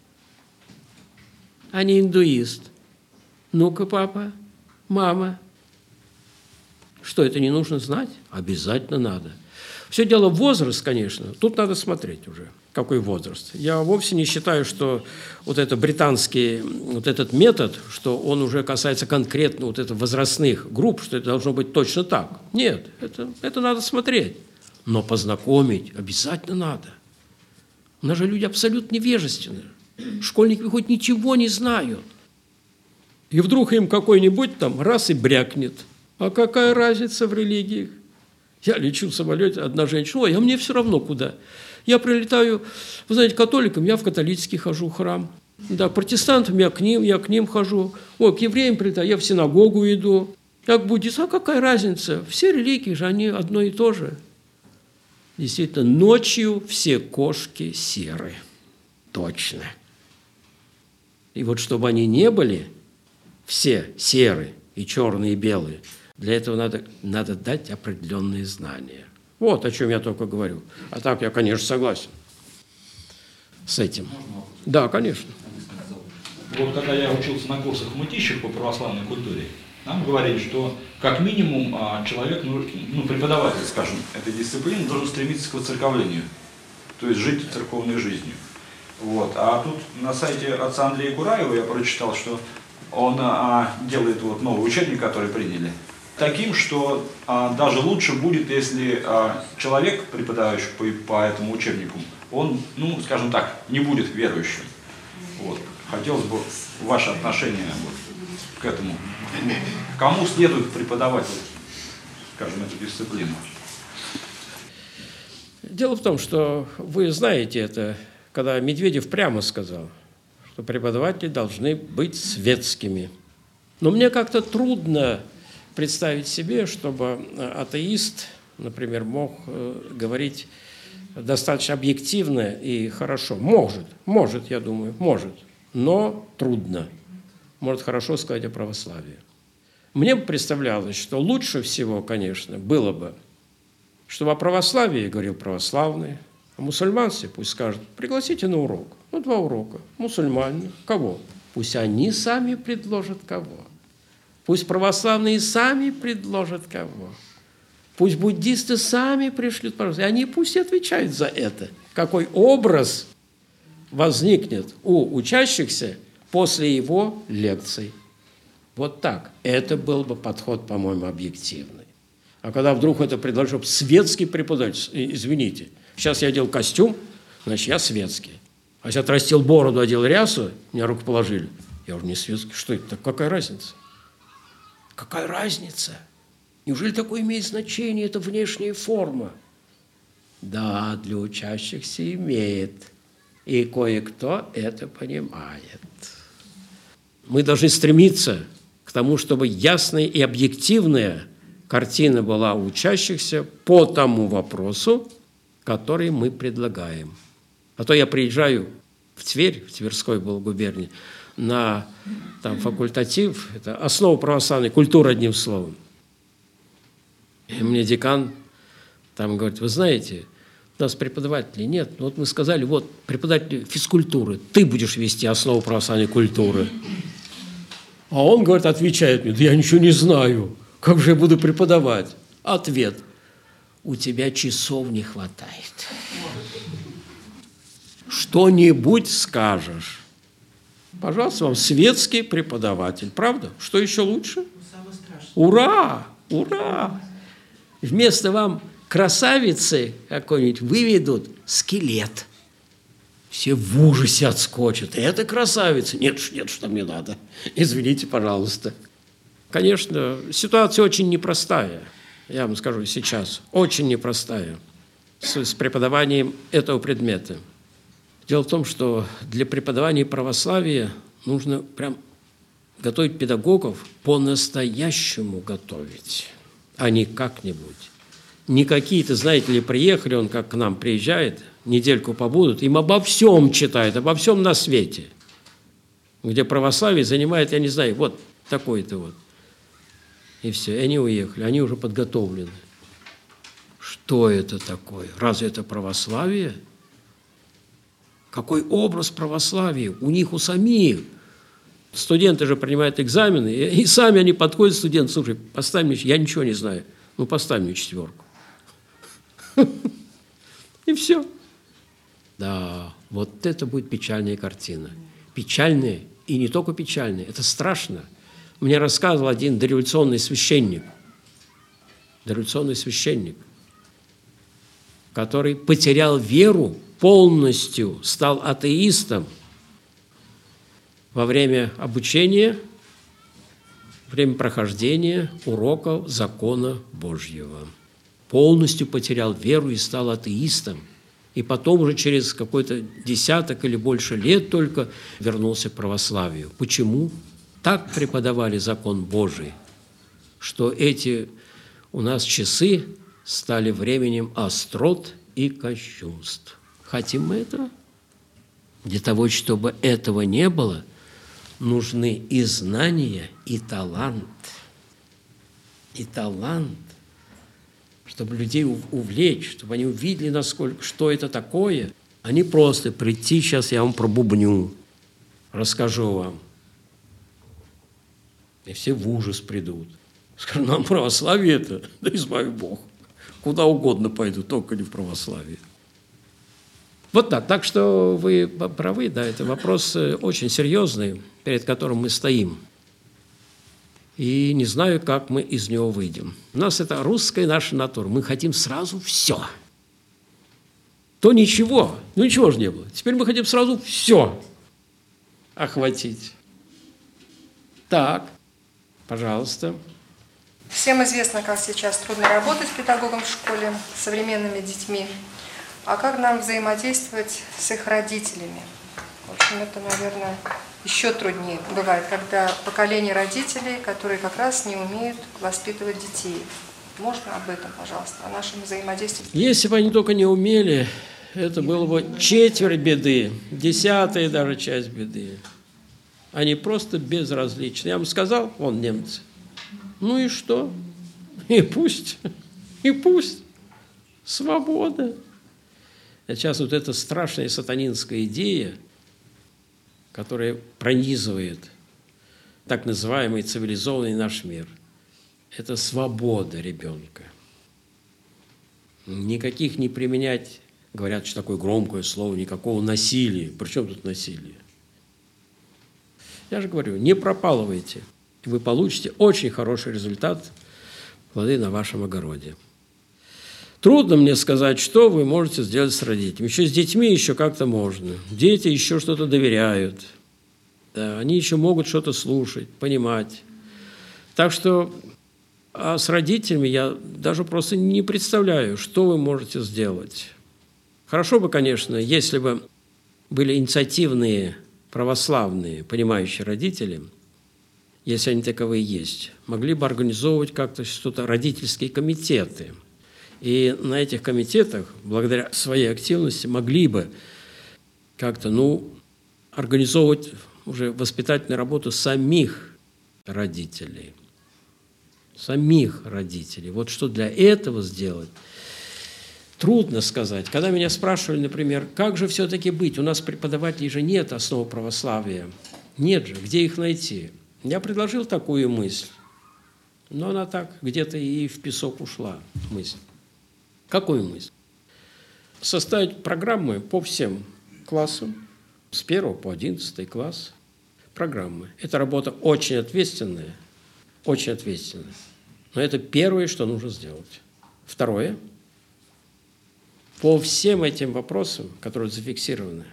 [SPEAKER 1] А не индуист? Ну-ка, папа, мама. Что, это не нужно знать? Обязательно надо. Все дело в возраст, конечно. Тут надо смотреть уже, какой возраст. Я вовсе не считаю, что вот это британский, вот этот метод, что он уже касается конкретно вот это возрастных групп, что это должно быть точно так. Нет, это, это надо смотреть. Но познакомить обязательно надо. У нас же люди абсолютно невежественные. Школьники хоть ничего не знают. И вдруг им какой-нибудь там раз и брякнет. А какая разница в религиях? Я лечу в самолете, одна женщина, ой, а мне все равно куда. Я прилетаю, вы знаете, католикам, я в католический хожу в храм. Да, протестантам я к ним, я к ним хожу. Ой, к евреям прилетаю, я в синагогу иду. Я к буддистам, а какая разница? Все религии же, они одно и то же. Действительно, ночью все кошки серы. Точно. И вот чтобы они не были все серые и черные, и белые, для этого надо, надо дать определенные знания. Вот о чем я только говорю. А так я, конечно, согласен с этим. Да, конечно.
[SPEAKER 2] Вот когда я учился на курсах мытищев по православной культуре, нам говорили, что как минимум человек, ну, преподаватель, скажем, этой дисциплины должен стремиться к воцерковлению, то есть жить церковной жизнью. Вот. А тут на сайте отца Андрея Кураева я прочитал, что он а, делает вот новый учебник, который приняли, таким, что а, даже лучше будет, если а, человек, преподающий по, по этому учебнику, он, ну, скажем так, не будет верующим. Вот. Хотелось бы ваше отношение вот к этому. Кому следует преподавать, скажем, эту дисциплину?
[SPEAKER 1] Дело в том, что вы знаете это, когда Медведев прямо сказал, что преподаватели должны быть светскими. Но мне как-то трудно представить себе, чтобы атеист, например, мог говорить достаточно объективно и хорошо. Может, может, я думаю, может, но трудно. Может хорошо сказать о православии. Мне бы представлялось, что лучше всего, конечно, было бы, чтобы о православии говорил православный, а мусульманцы пусть скажут, пригласите на урок. Ну, два урока. Мусульмане. Кого? Пусть они сами предложат кого. Пусть православные сами предложат кого. Пусть буддисты сами пришлют, пожалуйста. И они пусть и отвечают за это. Какой образ возникнет у учащихся после его лекций. Вот так. Это был бы подход, по-моему, объективный. А когда вдруг это предложил, чтобы светский преподаватель, извините, сейчас я одел костюм, значит, я светский. А если отрастил бороду, одел рясу, меня руку положили, я уже не светский. Что это? Какая разница? Какая разница? Неужели такое имеет значение, это внешняя форма? Да, для учащихся имеет. И кое-кто это понимает. Мы должны стремиться к тому, чтобы ясная и объективная картина была у учащихся по тому вопросу, который мы предлагаем. А то я приезжаю в Тверь, в Тверской был губернии, на там, факультатив, это основа православной культуры, одним словом. И мне декан там говорит: вы знаете, у нас преподавателей нет. Вот мы сказали, вот преподаватель физкультуры, ты будешь вести основу православной культуры. А он, говорит, отвечает мне: да я ничего не знаю, как же я буду преподавать? Ответ: у тебя часов не хватает. Что-нибудь скажешь. Пожалуйста, вам светский преподаватель. Правда? Что еще лучше? Ура! Ура! Вместо вам красавицы какой-нибудь выведут скелет. Все в ужасе отскочат. Это красавица. Нет, нет, что мне надо. Извините, пожалуйста. Конечно, ситуация очень непростая. Я вам скажу сейчас. Очень непростая с, с преподаванием этого предмета. Дело в том, что для преподавания православия нужно прям готовить педагогов, по-настоящему готовить, а не как-нибудь. Не какие-то, знаете ли, приехали, он как к нам приезжает, недельку побудут, им обо всем читает, обо всем на свете, где православие занимает, я не знаю, вот такой-то вот. И все, и они уехали, они уже подготовлены. Что это такое? Разве это православие? Какой образ православия у них у самих? Студенты же принимают экзамены, и сами они подходят, студенты: слушай, поставь мне, я ничего не знаю, ну поставь мне четверку. И все. Да, вот это будет печальная картина. Печальная, и не только печальная, это страшно. Мне рассказывал один дореволюционный священник, дореволюционный священник, который потерял веру полностью, стал атеистом во время обучения, время прохождения уроков закона Божьего. Полностью потерял веру и стал атеистом. И потом уже через какой-то десяток или больше лет только вернулся к православию. Почему? Так преподавали закон Божий, что эти у нас часы стали временем острот и кощунств. Хотим мы этого? Для того, чтобы этого не было, нужны и знания, и талант. И талант, чтобы людей увлечь, чтобы они увидели, насколько, что это такое, а не просто прийти, сейчас я вам пробубню, расскажу вам. И все в ужас придут. Скажут: нам православие это, да избави Бог. Куда угодно пойду, только не в православие. Вот так. Так что вы правы, да, это вопрос очень серьезный, перед которым мы стоим. И не знаю, как мы из него выйдем. У нас это русская наша натура. Мы хотим сразу все. То ничего. Ну ничего же не было. Теперь мы хотим сразу все охватить. Так, пожалуйста.
[SPEAKER 3] Всем известно, как сейчас трудно работать педагогом в школе с современными детьми. А как нам взаимодействовать с их родителями? В общем, это, наверное, еще труднее бывает, когда поколение родителей, которые как раз не умеют воспитывать детей. Можно об этом, пожалуйста, о нашем взаимодействии?
[SPEAKER 1] Если бы они только не умели, это было бы четверть беды, десятая даже часть беды. Они просто безразличны. Я вам сказал, вон немцы. Ну и что? И пусть, и пусть. Свобода. А сейчас вот эта страшная сатанинская идея, которая пронизывает так называемый цивилизованный наш мир, это свобода ребенка. Никаких не применять, говорят, что такое громкое слово, никакого насилия. При чем тут насилие? Я же говорю, не пропалывайте. Вы получите очень хороший результат, плоды на вашем огороде. Трудно мне сказать, что вы можете сделать с родителями. Еще с детьми еще как-то можно. Дети еще что-то доверяют. Да, они еще могут что-то слушать, понимать. Так что А с родителями я даже просто не представляю, что вы можете сделать. Хорошо бы, конечно, если бы были инициативные, православные, понимающие родители, если они таковые есть, могли бы организовывать как-то что-то, родительские комитеты. И на этих комитетах, благодаря своей активности, могли бы как-то, ну, организовывать уже воспитательную работу самих родителей. Самих родителей. Вот что для этого сделать, трудно сказать. Когда меня спрашивали, например, как же все-таки быть? У нас преподавателей же нет основ православия. Нет же, где их найти? Я предложил такую мысль, но она так где-то и в песок ушла, мысль. Какую мысль? Составить программы по всем классам, с первого по одиннадцатый класс, программы. Эта работа очень ответственная, очень ответственная. Но это первое, что нужно сделать. Второе. По всем этим вопросам, которые зафиксированы,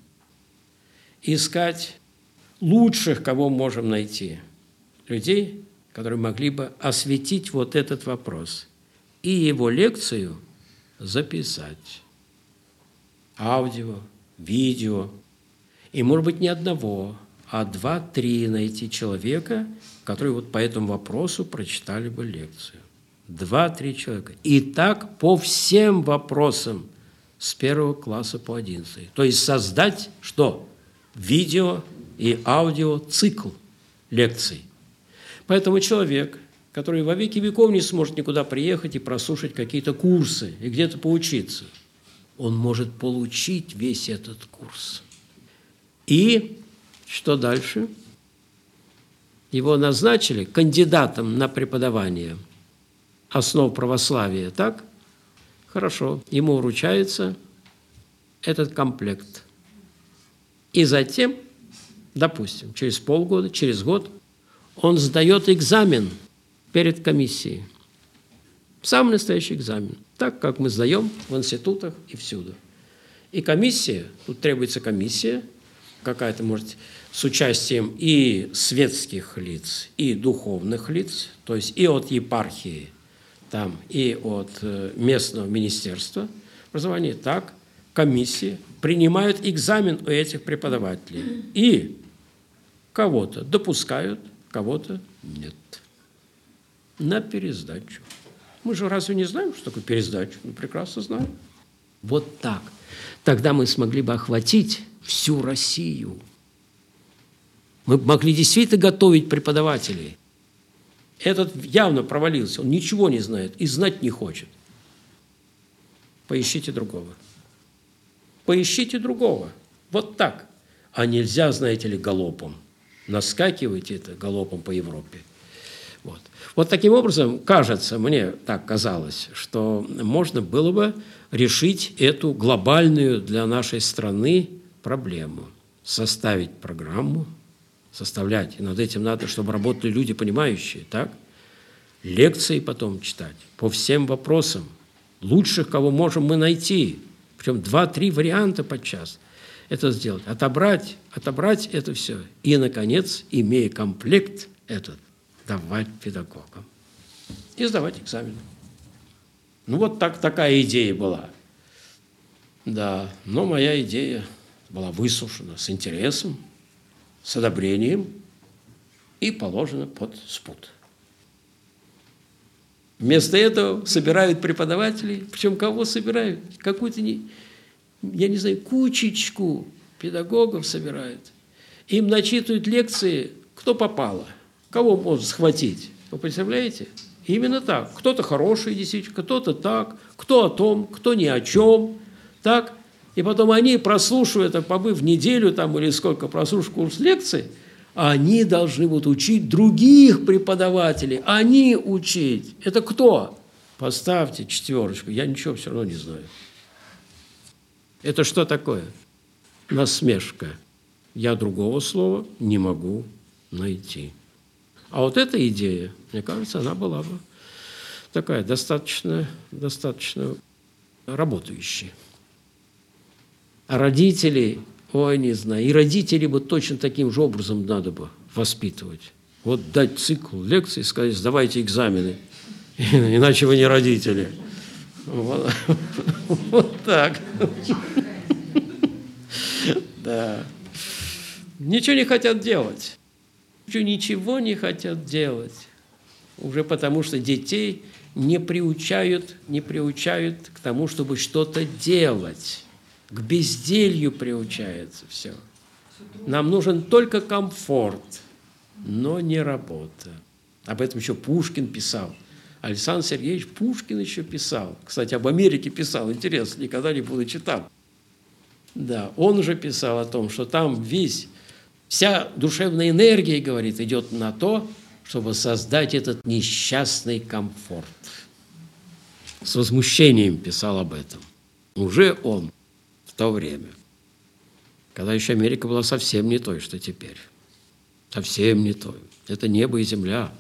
[SPEAKER 1] искать лучших, кого можем найти. Людей, которые могли бы осветить вот этот вопрос. И его лекцию записать. Аудио, видео. И, может быть, не одного, а два-три найти человека, которые вот по этому вопросу прочитали бы лекцию. Два-три человека. И так по всем вопросам с первого класса по одиннадцатый. То есть создать что? Видео и аудиоцикл лекций. Поэтому человек, который во веки веков не сможет никуда приехать и прослушать какие-то курсы и где-то поучиться, он может получить весь этот курс. И что дальше? Его назначили кандидатом на преподавание основ православия, так? Хорошо, ему вручается этот комплект. И затем, допустим, через полгода, через год он сдает экзамен перед комиссией. Самый настоящий экзамен, так как мы сдаем в институтах и всюду. И комиссия, тут требуется комиссия, какая-то, может, с участием и светских лиц, и духовных лиц, то есть и от епархии, там, и от местного министерства образования, так, комиссии принимают экзамен у этих преподавателей. И кого-то допускают, кого-то нет. На пересдачу. Мы же разве не знаем, что такое пересдача? Мы прекрасно знаем. Вот так. Тогда мы смогли бы охватить всю Россию. Мы могли действительно готовить преподавателей. Этот явно провалился, он ничего не знает и знать не хочет. Поищите другого. Поищите другого. Вот так. А нельзя, знаете ли, галопом. Наскакивайте это галопом по Европе. Вот. Вот таким образом, кажется, мне так казалось, что можно было бы решить эту глобальную для нашей страны проблему. Составить программу, составлять. И над этим надо, чтобы работали люди, понимающие, так? Лекции потом читать по всем вопросам. Лучших, кого можем мы найти. Причем два-три варианта подчас это сделать. Отобрать, отобрать это все. И, наконец, имея комплект этот, давать педагогам. И сдавать экзамен. Ну, вот так, такая идея была. Да, но моя идея была выслушана с интересом, с одобрением и положена под спут. Вместо этого собирают преподавателей, причем кого собирают? Какую-то, не, я не знаю, кучечку педагогов собирают. Им начитывают лекции, кто попало, кого можно схватить. Вы представляете? Именно так. Кто-то хороший, действительно, кто-то так, кто о том, кто ни о чем. Так? И потом они, прослушивая, побыв неделю там, или сколько, прослушав курс лекций, они должны будут учить других преподавателей. Они учить. Это кто? Поставьте четверочку. Я ничего все равно не знаю. Это что такое? Насмешка. Я другого слова не могу найти. А вот эта идея, мне кажется, она была бы такая достаточно, достаточно работающая. А родители, ой, не знаю, и родители бы точно таким же образом надо бы воспитывать. Вот дать цикл лекций, сказать, сдавайте экзамены иначе вы не родители. Вот, вот так. Да. Ничего не хотят делать. Ничего не хотят делать. Уже потому, что детей не приучают, не приучают к тому, чтобы что-то делать. К безделью приучается все. Нам нужен только комфорт, но не работа. Об этом еще Пушкин писал. Александр Сергеевич Пушкин еще писал. Кстати, об Америке писал. Интересно, никогда не буду читать. Да, он уже писал о том, что там весь, вся душевная энергия, говорит, идет на то, чтобы создать этот несчастный комфорт. С возмущением писал об этом. Уже он в то время, когда еще Америка была совсем не той, что теперь. Совсем не той. Это небо и земля.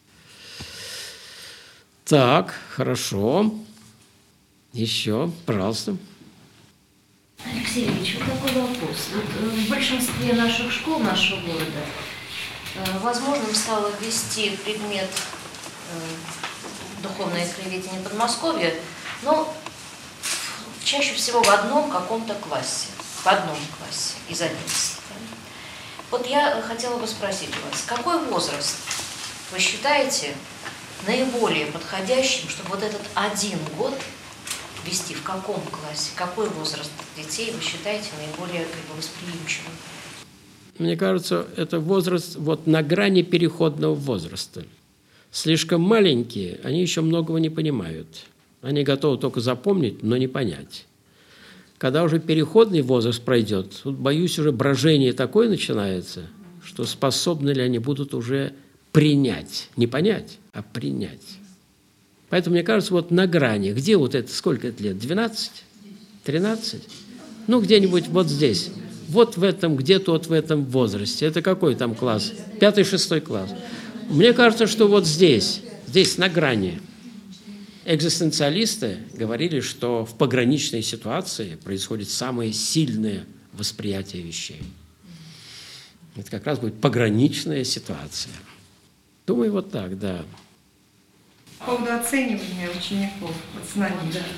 [SPEAKER 1] Так, хорошо. Еще, пожалуйста.
[SPEAKER 4] Алексей Ильич, вот такой вопрос. Вот в большинстве наших школ нашего города возможным стало ввести предмет духовное краеведение Подмосковья, но чаще всего в одном каком-то классе, в одном классе из одиннадцати. Вот я хотела бы спросить у вас, какой возраст вы считаете наиболее подходящим, чтобы вот этот один год вести в каком классе, какой возраст детей вы считаете наиболее как бы восприимчивым?
[SPEAKER 1] Мне кажется, это возраст вот на грани переходного возраста. Слишком маленькие, они еще многого не понимают. Они готовы только запомнить, но не понять. Когда уже переходный возраст пройдет, тут, боюсь, уже брожение такое начинается, что способны ли они будут уже принять. Не понять, а принять. Поэтому, мне кажется, вот на грани, где вот это, сколько это лет, двенадцать, тринадцать? Ну, где-нибудь вот здесь. Вот в этом, где-то вот в этом возрасте. Это какой там класс? Пятый, шестой класс. Мне кажется, что вот здесь, здесь на грани. Экзистенциалисты говорили, что в пограничной ситуации происходит самое сильное восприятие вещей. Это как раз будет пограничная ситуация. Думаю, вот так, да.
[SPEAKER 3] По поводу оценивания учеников, вот знаний.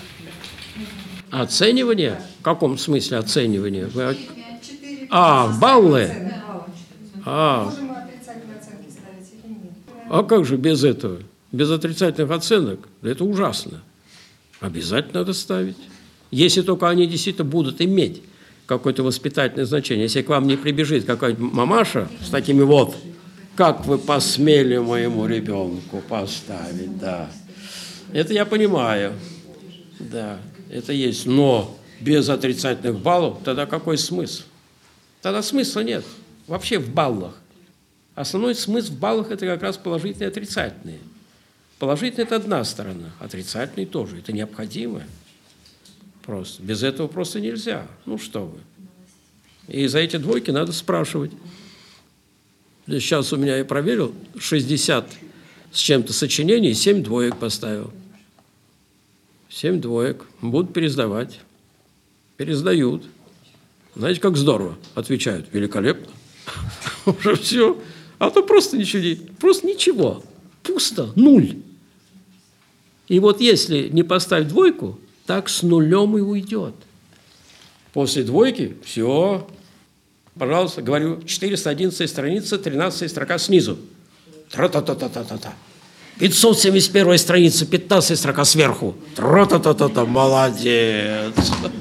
[SPEAKER 1] Оценивание? В каком смысле оценивание? Вы... А, баллы? А.
[SPEAKER 3] Можем мы отрицательные оценки ставить или нет?
[SPEAKER 1] А как же без этого? Без отрицательных оценок? Это ужасно. Обязательно надо ставить. Если только они действительно будут иметь какое-то воспитательное значение. Если к вам не прибежит какая-нибудь мамаша с такими вот, как вы посмели моему ребенку поставить, да. Это я понимаю, да, это есть. Но без отрицательных баллов тогда какой смысл? Тогда смысла нет вообще в баллах. Основной смысл в баллах – это как раз положительные и отрицательные. Положительные – это одна сторона, отрицательные тоже. Это необходимо. Просто. Без этого просто нельзя. Ну что вы. И за эти двойки надо спрашивать. Сейчас у меня я проверил, шестьдесят с чем-то сочинений, семь двоек поставил. семь двоек. Будут пересдавать. Пересдают. Знаете, как здорово, отвечают. Великолепно. Уже все. А то просто ничего не... Просто ничего. Пусто. Нуль. И вот если не поставить двойку, так с нулем и уйдет. После двойки все. Пожалуйста, говорю, четыреста одиннадцатая страница, тринадцатая строка снизу. Тра-та-та-та-та-та-та. пятьсот семьдесят первая страница, пятнадцатая строка сверху. Тра-та-та-та-та. Молодец.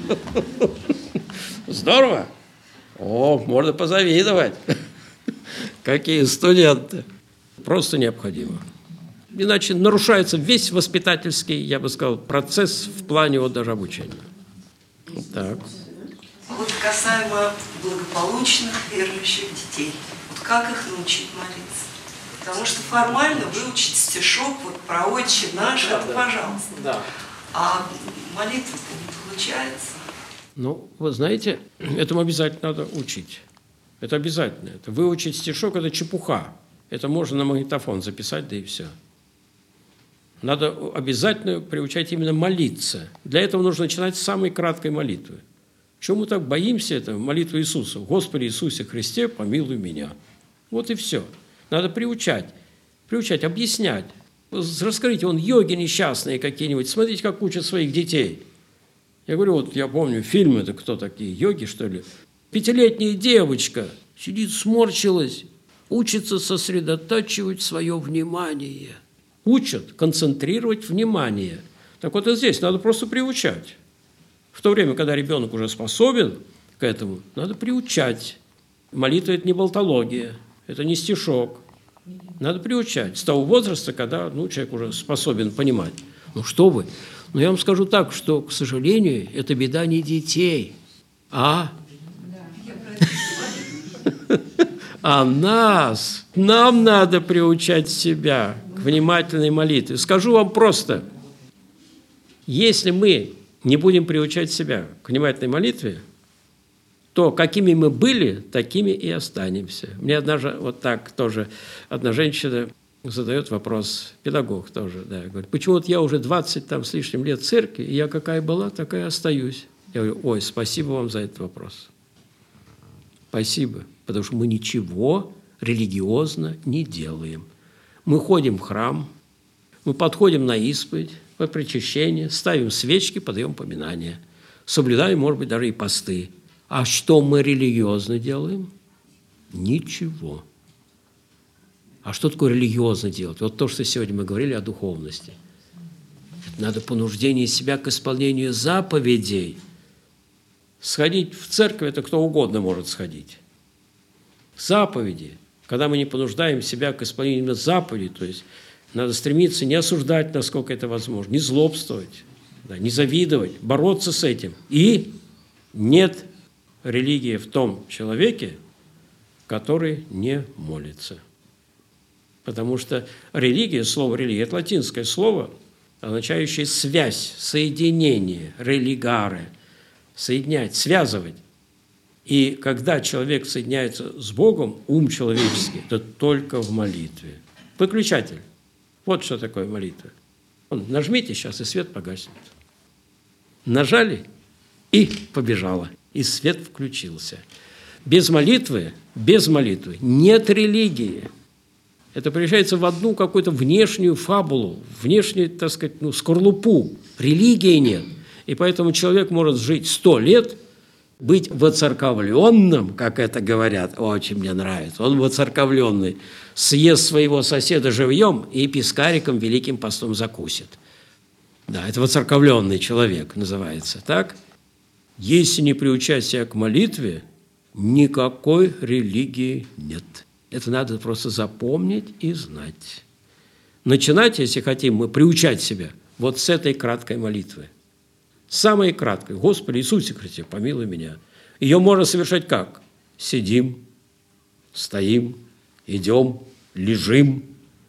[SPEAKER 1] Здорово. О, можно позавидовать. Какие студенты. Просто необходимо. Иначе нарушается весь воспитательский, я бы сказал, процесс в плане вот даже обучения. Вот так.
[SPEAKER 5] Вот касаемо благополучных верующих детей. Вот как их научить молиться? Потому что формально выучить стишок вот про «Отче наш», да, это да, пожалуйста. Да. А молитва-то не получается.
[SPEAKER 1] Ну, вы знаете, этому обязательно надо учить. Это обязательно. Это выучить стишок – это чепуха. Это можно на магнитофон записать, да и все. Надо обязательно приучать именно молиться. Для этого нужно начинать с самой краткой молитвы. Чему мы так боимся этого? Молитву Иисуса. «Господи Иисусе Христе, помилуй меня». Вот и все. Надо приучать. Приучать, объяснять. Расскажите, он йоги несчастные какие-нибудь, смотрите, как учат своих детей. Я говорю, вот я помню, фильмы, это кто такие, йоги, что ли? Пятилетняя девочка сидит, сморщилась, учится сосредотачивать свое внимание. Учат концентрировать внимание. Так вот и здесь надо просто приучать. В то время, когда ребенок уже способен к этому, надо приучать. Молитва – это не болтология, это не стишок. Надо приучать с того возраста, когда ну, человек уже способен понимать. Ну что вы? Но я вам скажу так, что, к сожалению, это беда не детей, а, а нас. Нам надо приучать себя к внимательной молитве. Скажу вам просто, если мы не будем приучать себя к внимательной молитве, то какими мы были, такими и останемся. Мне однажды вот так тоже одна женщина задает вопрос, педагог тоже, да, говорит, почему вот я уже двадцать там с лишним лет в церкви, и я какая была, такая остаюсь. Я говорю, ой, спасибо вам за этот вопрос. Спасибо, потому что мы ничего религиозно не делаем. Мы ходим в храм, мы подходим на исповедь, по причащению, ставим свечки, подаем поминания, соблюдаем, может быть, даже и посты. А что мы религиозно делаем? Ничего. А что такое религиозно делать? Вот то, что сегодня мы говорили о духовности. Это надо понуждение себя к исполнению заповедей. Сходить в церковь – это кто угодно может сходить. Заповеди. Когда мы не понуждаем себя к исполнению заповедей, то есть надо стремиться не осуждать, насколько это возможно, не злобствовать, да, не завидовать, бороться с этим. И нет религии в том человеке, который не молится. Потому что религия, слово религия, это латинское слово, означающее связь, соединение, религаре, соединять, связывать. И когда человек соединяется с Богом, ум человеческий, это только в молитве. Выключатель. Вот что такое молитва. Нажмите сейчас, и свет погаснет. Нажали, и побежало, и свет включился. Без молитвы, без молитвы нет религии. Это превращается в одну какую-то внешнюю фабулу, внешнюю, так сказать, ну, скорлупу. Религии нет. И поэтому человек может жить сто лет, быть воцерковленным, как это говорят, очень мне нравится, он воцерковленный, съест своего соседа живьем и пескариком великим постом закусит. Да, это воцерковленный человек называется, так? Если не приучать себя к молитве, никакой религии нет. Это надо просто запомнить и знать. Начинать, если хотим мы приучать себя, вот с этой краткой молитвы. Самой краткой. Господи Иисусе Христе, помилуй меня. Ее можно совершать как? Сидим, стоим, идем, лежим.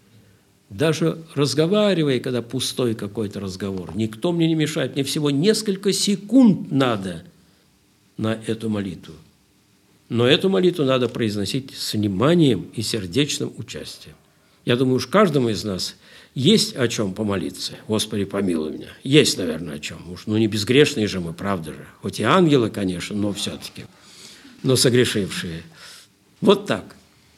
[SPEAKER 1] Даже разговаривая, когда пустой какой-то разговор, никто мне не мешает. Мне всего несколько секунд надо на эту молитву. Но эту молитву надо произносить с вниманием и сердечным участием. Я думаю, уж каждому из нас есть о чем помолиться. Господи, помилуй меня. Есть, наверное, о чем. Уж, ну, не безгрешные же мы, правда же. Хоть и ангелы, конечно, но все-таки. Но согрешившие. Вот так.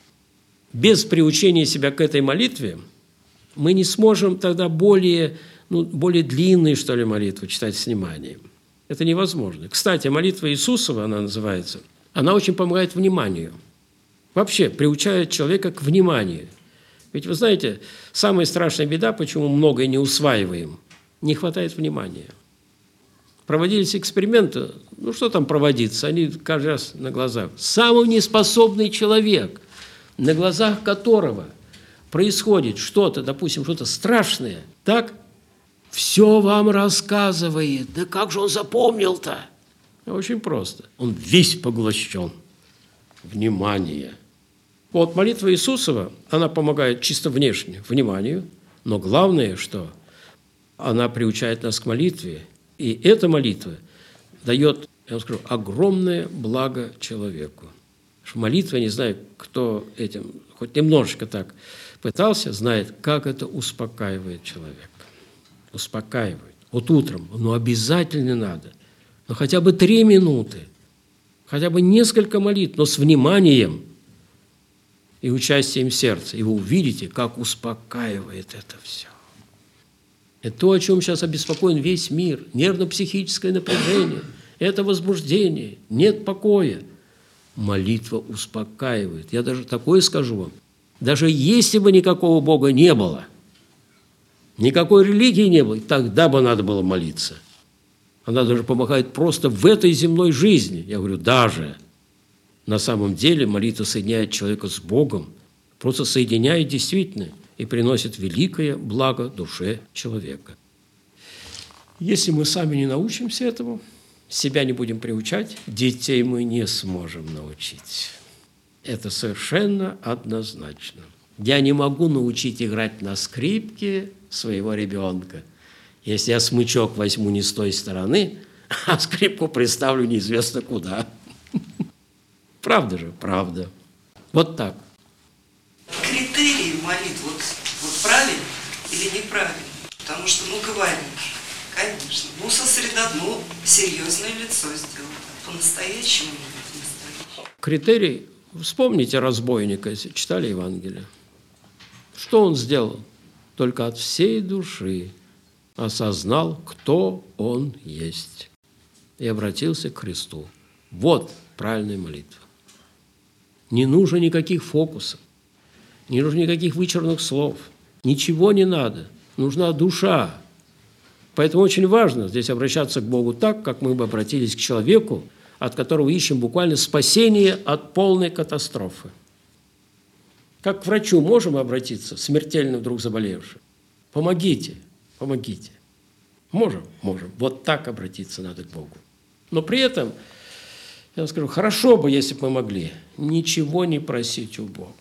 [SPEAKER 1] Без приучения себя к этой молитве мы не сможем тогда более, ну, более длинные, что ли, молитвы читать с вниманием. Это невозможно. Кстати, молитва Иисусова, она называется, она очень помогает вниманию. Вообще приучает человека к вниманию. Ведь вы знаете, самая страшная беда, почему многое не усваиваем, не хватает внимания. Проводились эксперименты, ну что там проводиться, они каждый раз на глазах. Самый неспособный человек, на глазах которого происходит что-то, допустим, что-то страшное, так, все вам рассказывает. Да как же он запомнил-то? Очень просто. Он весь поглощен. Внимание. Вот молитва Иисусова, она помогает чисто внешне, вниманию, но главное, что она приучает нас к молитве, и эта молитва дает, я вам скажу, огромное благо человеку. Молитва, не знаю, кто этим хоть немножечко так пытался, знает, как это успокаивает человека. Успокаивает. Вот утром, ну обязательно надо, ну хотя бы три минуты, хотя бы несколько молитв, но с вниманием и участием сердца. И вы увидите, как успокаивает это все. Это то, о чем сейчас обеспокоен весь мир. Нервно-психическое напряжение, это возбуждение, нет покоя. Молитва успокаивает. Я даже такое скажу вам. Даже если бы никакого Бога не было, никакой религии не было, тогда бы надо было молиться. Она даже помогает просто в этой земной жизни. Я говорю, даже. На самом деле молитва соединяет человека с Богом, просто соединяет действительно и приносит великое благо душе человека. Если мы сами не научимся этому, себя не будем приучать, детей мы не сможем научить. Это совершенно однозначно. Я не могу научить играть на скрипке своего ребенка, если я смычок возьму не с той стороны, а скрипку приставлю неизвестно куда. Правда же? Правда. Вот так.
[SPEAKER 5] Критерии молитвы, вот, вот правильно или неправильно? Потому что, ну, говорим же, конечно, ну, сосредоточено, ну, серьезное лицо сделано, по-настоящему или по-настоящему.
[SPEAKER 1] Критерий, вспомните разбойника, если читали Евангелие. Что он сделал? Только от всей души осознал, кто он есть, и обратился к Христу. Вот правильная молитва. Не нужно никаких фокусов, не нужно никаких вычурных слов, ничего не надо, нужна душа. Поэтому очень важно здесь обращаться к Богу так, как мы бы обратились к человеку, от которого ищем буквально спасение от полной катастрофы. Как к врачу можем обратиться, смертельно вдруг заболевшим? Помогите, помогите. Можем? Можем. Вот так обратиться надо к Богу. Но при этом, я вам скажу, хорошо бы, если бы мы могли ничего не просить у Бога.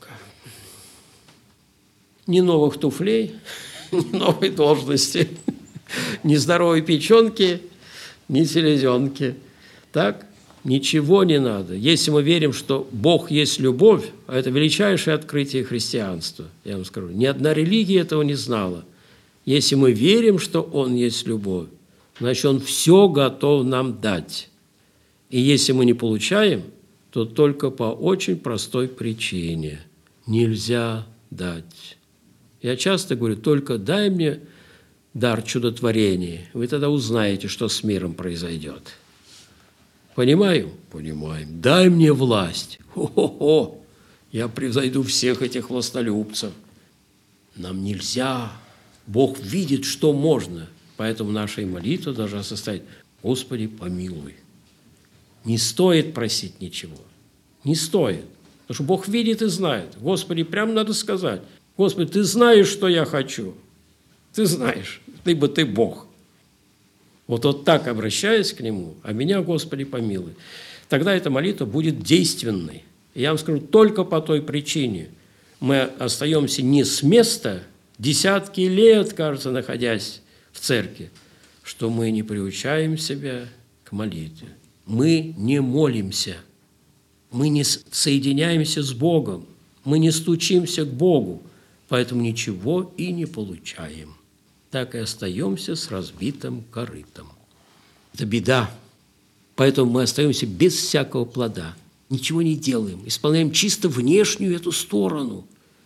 [SPEAKER 1] Ни новых туфлей, ни новой должности, ни здоровой печенки, ни селезенки. Так? Ничего не надо. Если мы верим, что Бог есть любовь, а это величайшее открытие христианства, я вам скажу, ни одна религия этого не знала. Если мы верим, что Он есть любовь, значит, Он все готов нам дать. И если мы не получаем, то только по очень простой причине. Нельзя дать. Я часто говорю, только дай мне дар чудотворения. Вы тогда узнаете, что с миром произойдет. Понимаю? Понимаем. Дай мне власть. Хо-хо-хо. Я превзойду всех этих властолюбцев. Нам нельзя. Бог видит, что можно. Поэтому наша молитва должна состоять: Господи, помилуй. Не стоит просить ничего. Не стоит. Потому что Бог видит и знает. Господи, прям надо сказать: Господи, Ты знаешь, что я хочу. Ты знаешь, ибо Ты Бог. Вот, вот так обращаясь к Нему, а меня, Господи, помилуй, тогда эта молитва будет действенной. И я вам скажу, только по той причине мы остаемся не с места, десятки лет, кажется, находясь в церкви, что мы не приучаем себя к молитве. Мы не молимся, мы не соединяемся с Богом, мы не стучимся к Богу, поэтому ничего и не получаем. Так и остаемся с разбитым корытом. Это беда. Поэтому мы остаемся без всякого плода. Ничего не делаем. Исполняем чисто внешнюю эту сторону.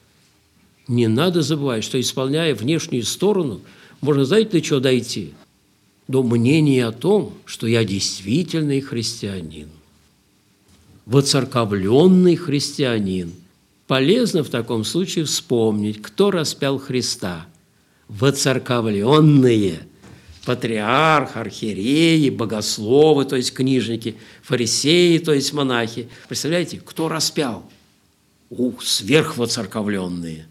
[SPEAKER 1] Не надо забывать, что, исполняя внешнюю сторону, можно, знаете, до чего дойти? До мнения о том, что я действительный христианин. Воцерковленный христианин. Полезно в таком случае вспомнить, кто распял Христа. Воцерковленные, патриарх, архиереи, богословы, то есть книжники, фарисеи, то есть монахи. Представляете, кто распял? Ух, сверхвоцерковленные.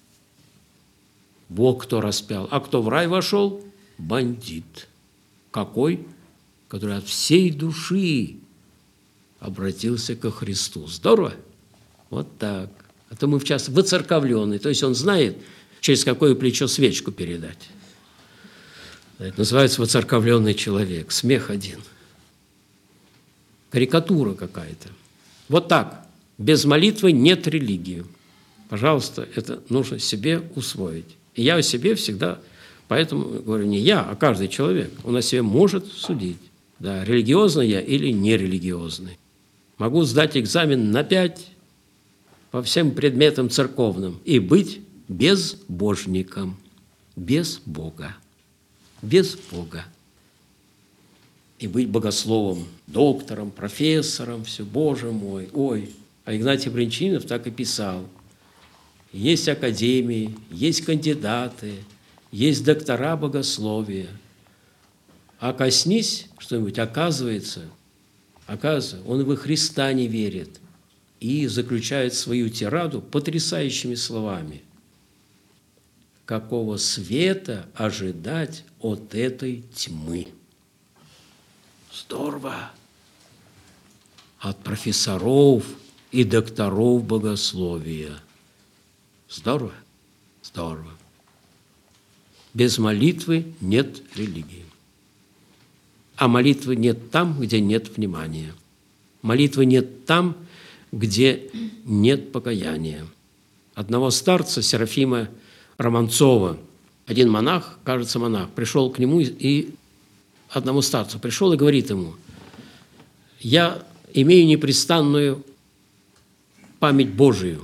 [SPEAKER 1] Бог кто распял. А кто в рай вошел? Бандит. Какой? Который от всей души обратился ко Христу. Здорово? Вот так. А то мы в час воцерковленный, то есть он знает, через какое плечо свечку передать. Это называется воцерковленный человек. Смех один. Карикатура какая-то. Вот так. Без молитвы нет религии. Пожалуйста, это нужно себе усвоить. И я о себе всегда, поэтому говорю, не я, а каждый человек. Он о себе может судить. Да, религиозный я или нерелигиозный. Могу сдать экзамен на пять по всем предметам церковным и быть безбожником, без Бога. без Бога. И быть богословом, доктором, профессором, все, Боже мой, ой. А Игнатий Брянчанинов так и писал. Есть академии, есть кандидаты, есть доктора богословия. А коснись что-нибудь, оказывается, оказывается, он во Христа не верит и заключает свою тираду потрясающими словами. Какого света ожидать от этой тьмы? Здорово! От профессоров и докторов богословия. Здорово? Здорово. Без молитвы нет религии. А молитвы нет там, где нет внимания. Молитвы нет там, где нет покаяния. Одного старца, Серафима Романцова, один монах, кажется, монах, пришел к нему и одному старцу пришел и говорит ему: «Я имею непрестанную память Божию».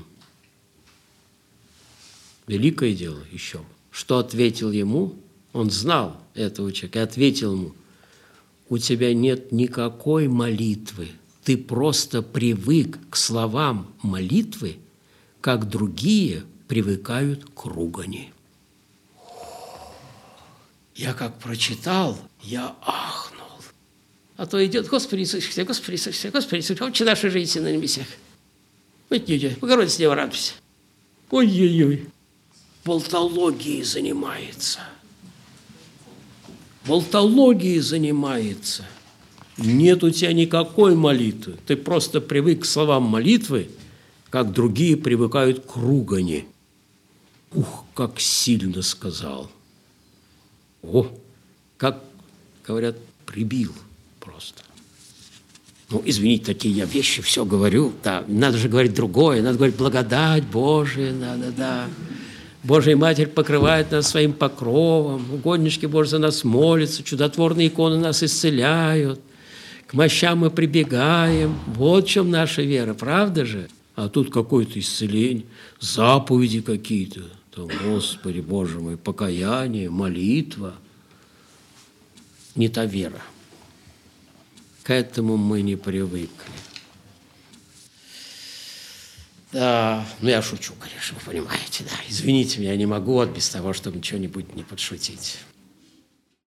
[SPEAKER 1] Великое дело еще. Что ответил ему? Он знал этого человека и ответил ему: у тебя нет никакой молитвы. Ты просто привык к словам молитвы, как другие привыкают к ругани. Я как прочитал, я ахнул. А то идет: Господи Иисусе Христе, Господи Иисусе Христе, Господи Иисусе Христе, отче наш, житие на небесах. Ой-ой-ой, Богородица Дева, радуйся. Ой-ой-ой. Болтологией занимается. Болтологией занимается. Нет у тебя никакой молитвы. Ты просто привык к словам молитвы, как другие привыкают к ругани. Ух, как сильно сказал. О, как, говорят, прибил просто. Ну, извините, такие я вещи все говорю. Да, надо же говорить другое. Надо говорить благодать Божия, надо, да. Божья Матерь покрывает нас своим покровом, угоднички Божьи за нас молятся, чудотворные иконы нас исцеляют, к мощам мы прибегаем. Вот в чем наша вера, правда же? А тут какое-то исцеление, заповеди какие-то. Там, Господи, Боже мой, покаяние, молитва. Не та вера. К этому мы не привыкли. Да, ну я шучу, конечно, вы понимаете, да. Извините меня, я не могу вот без того, чтобы ничего-нибудь не подшутить.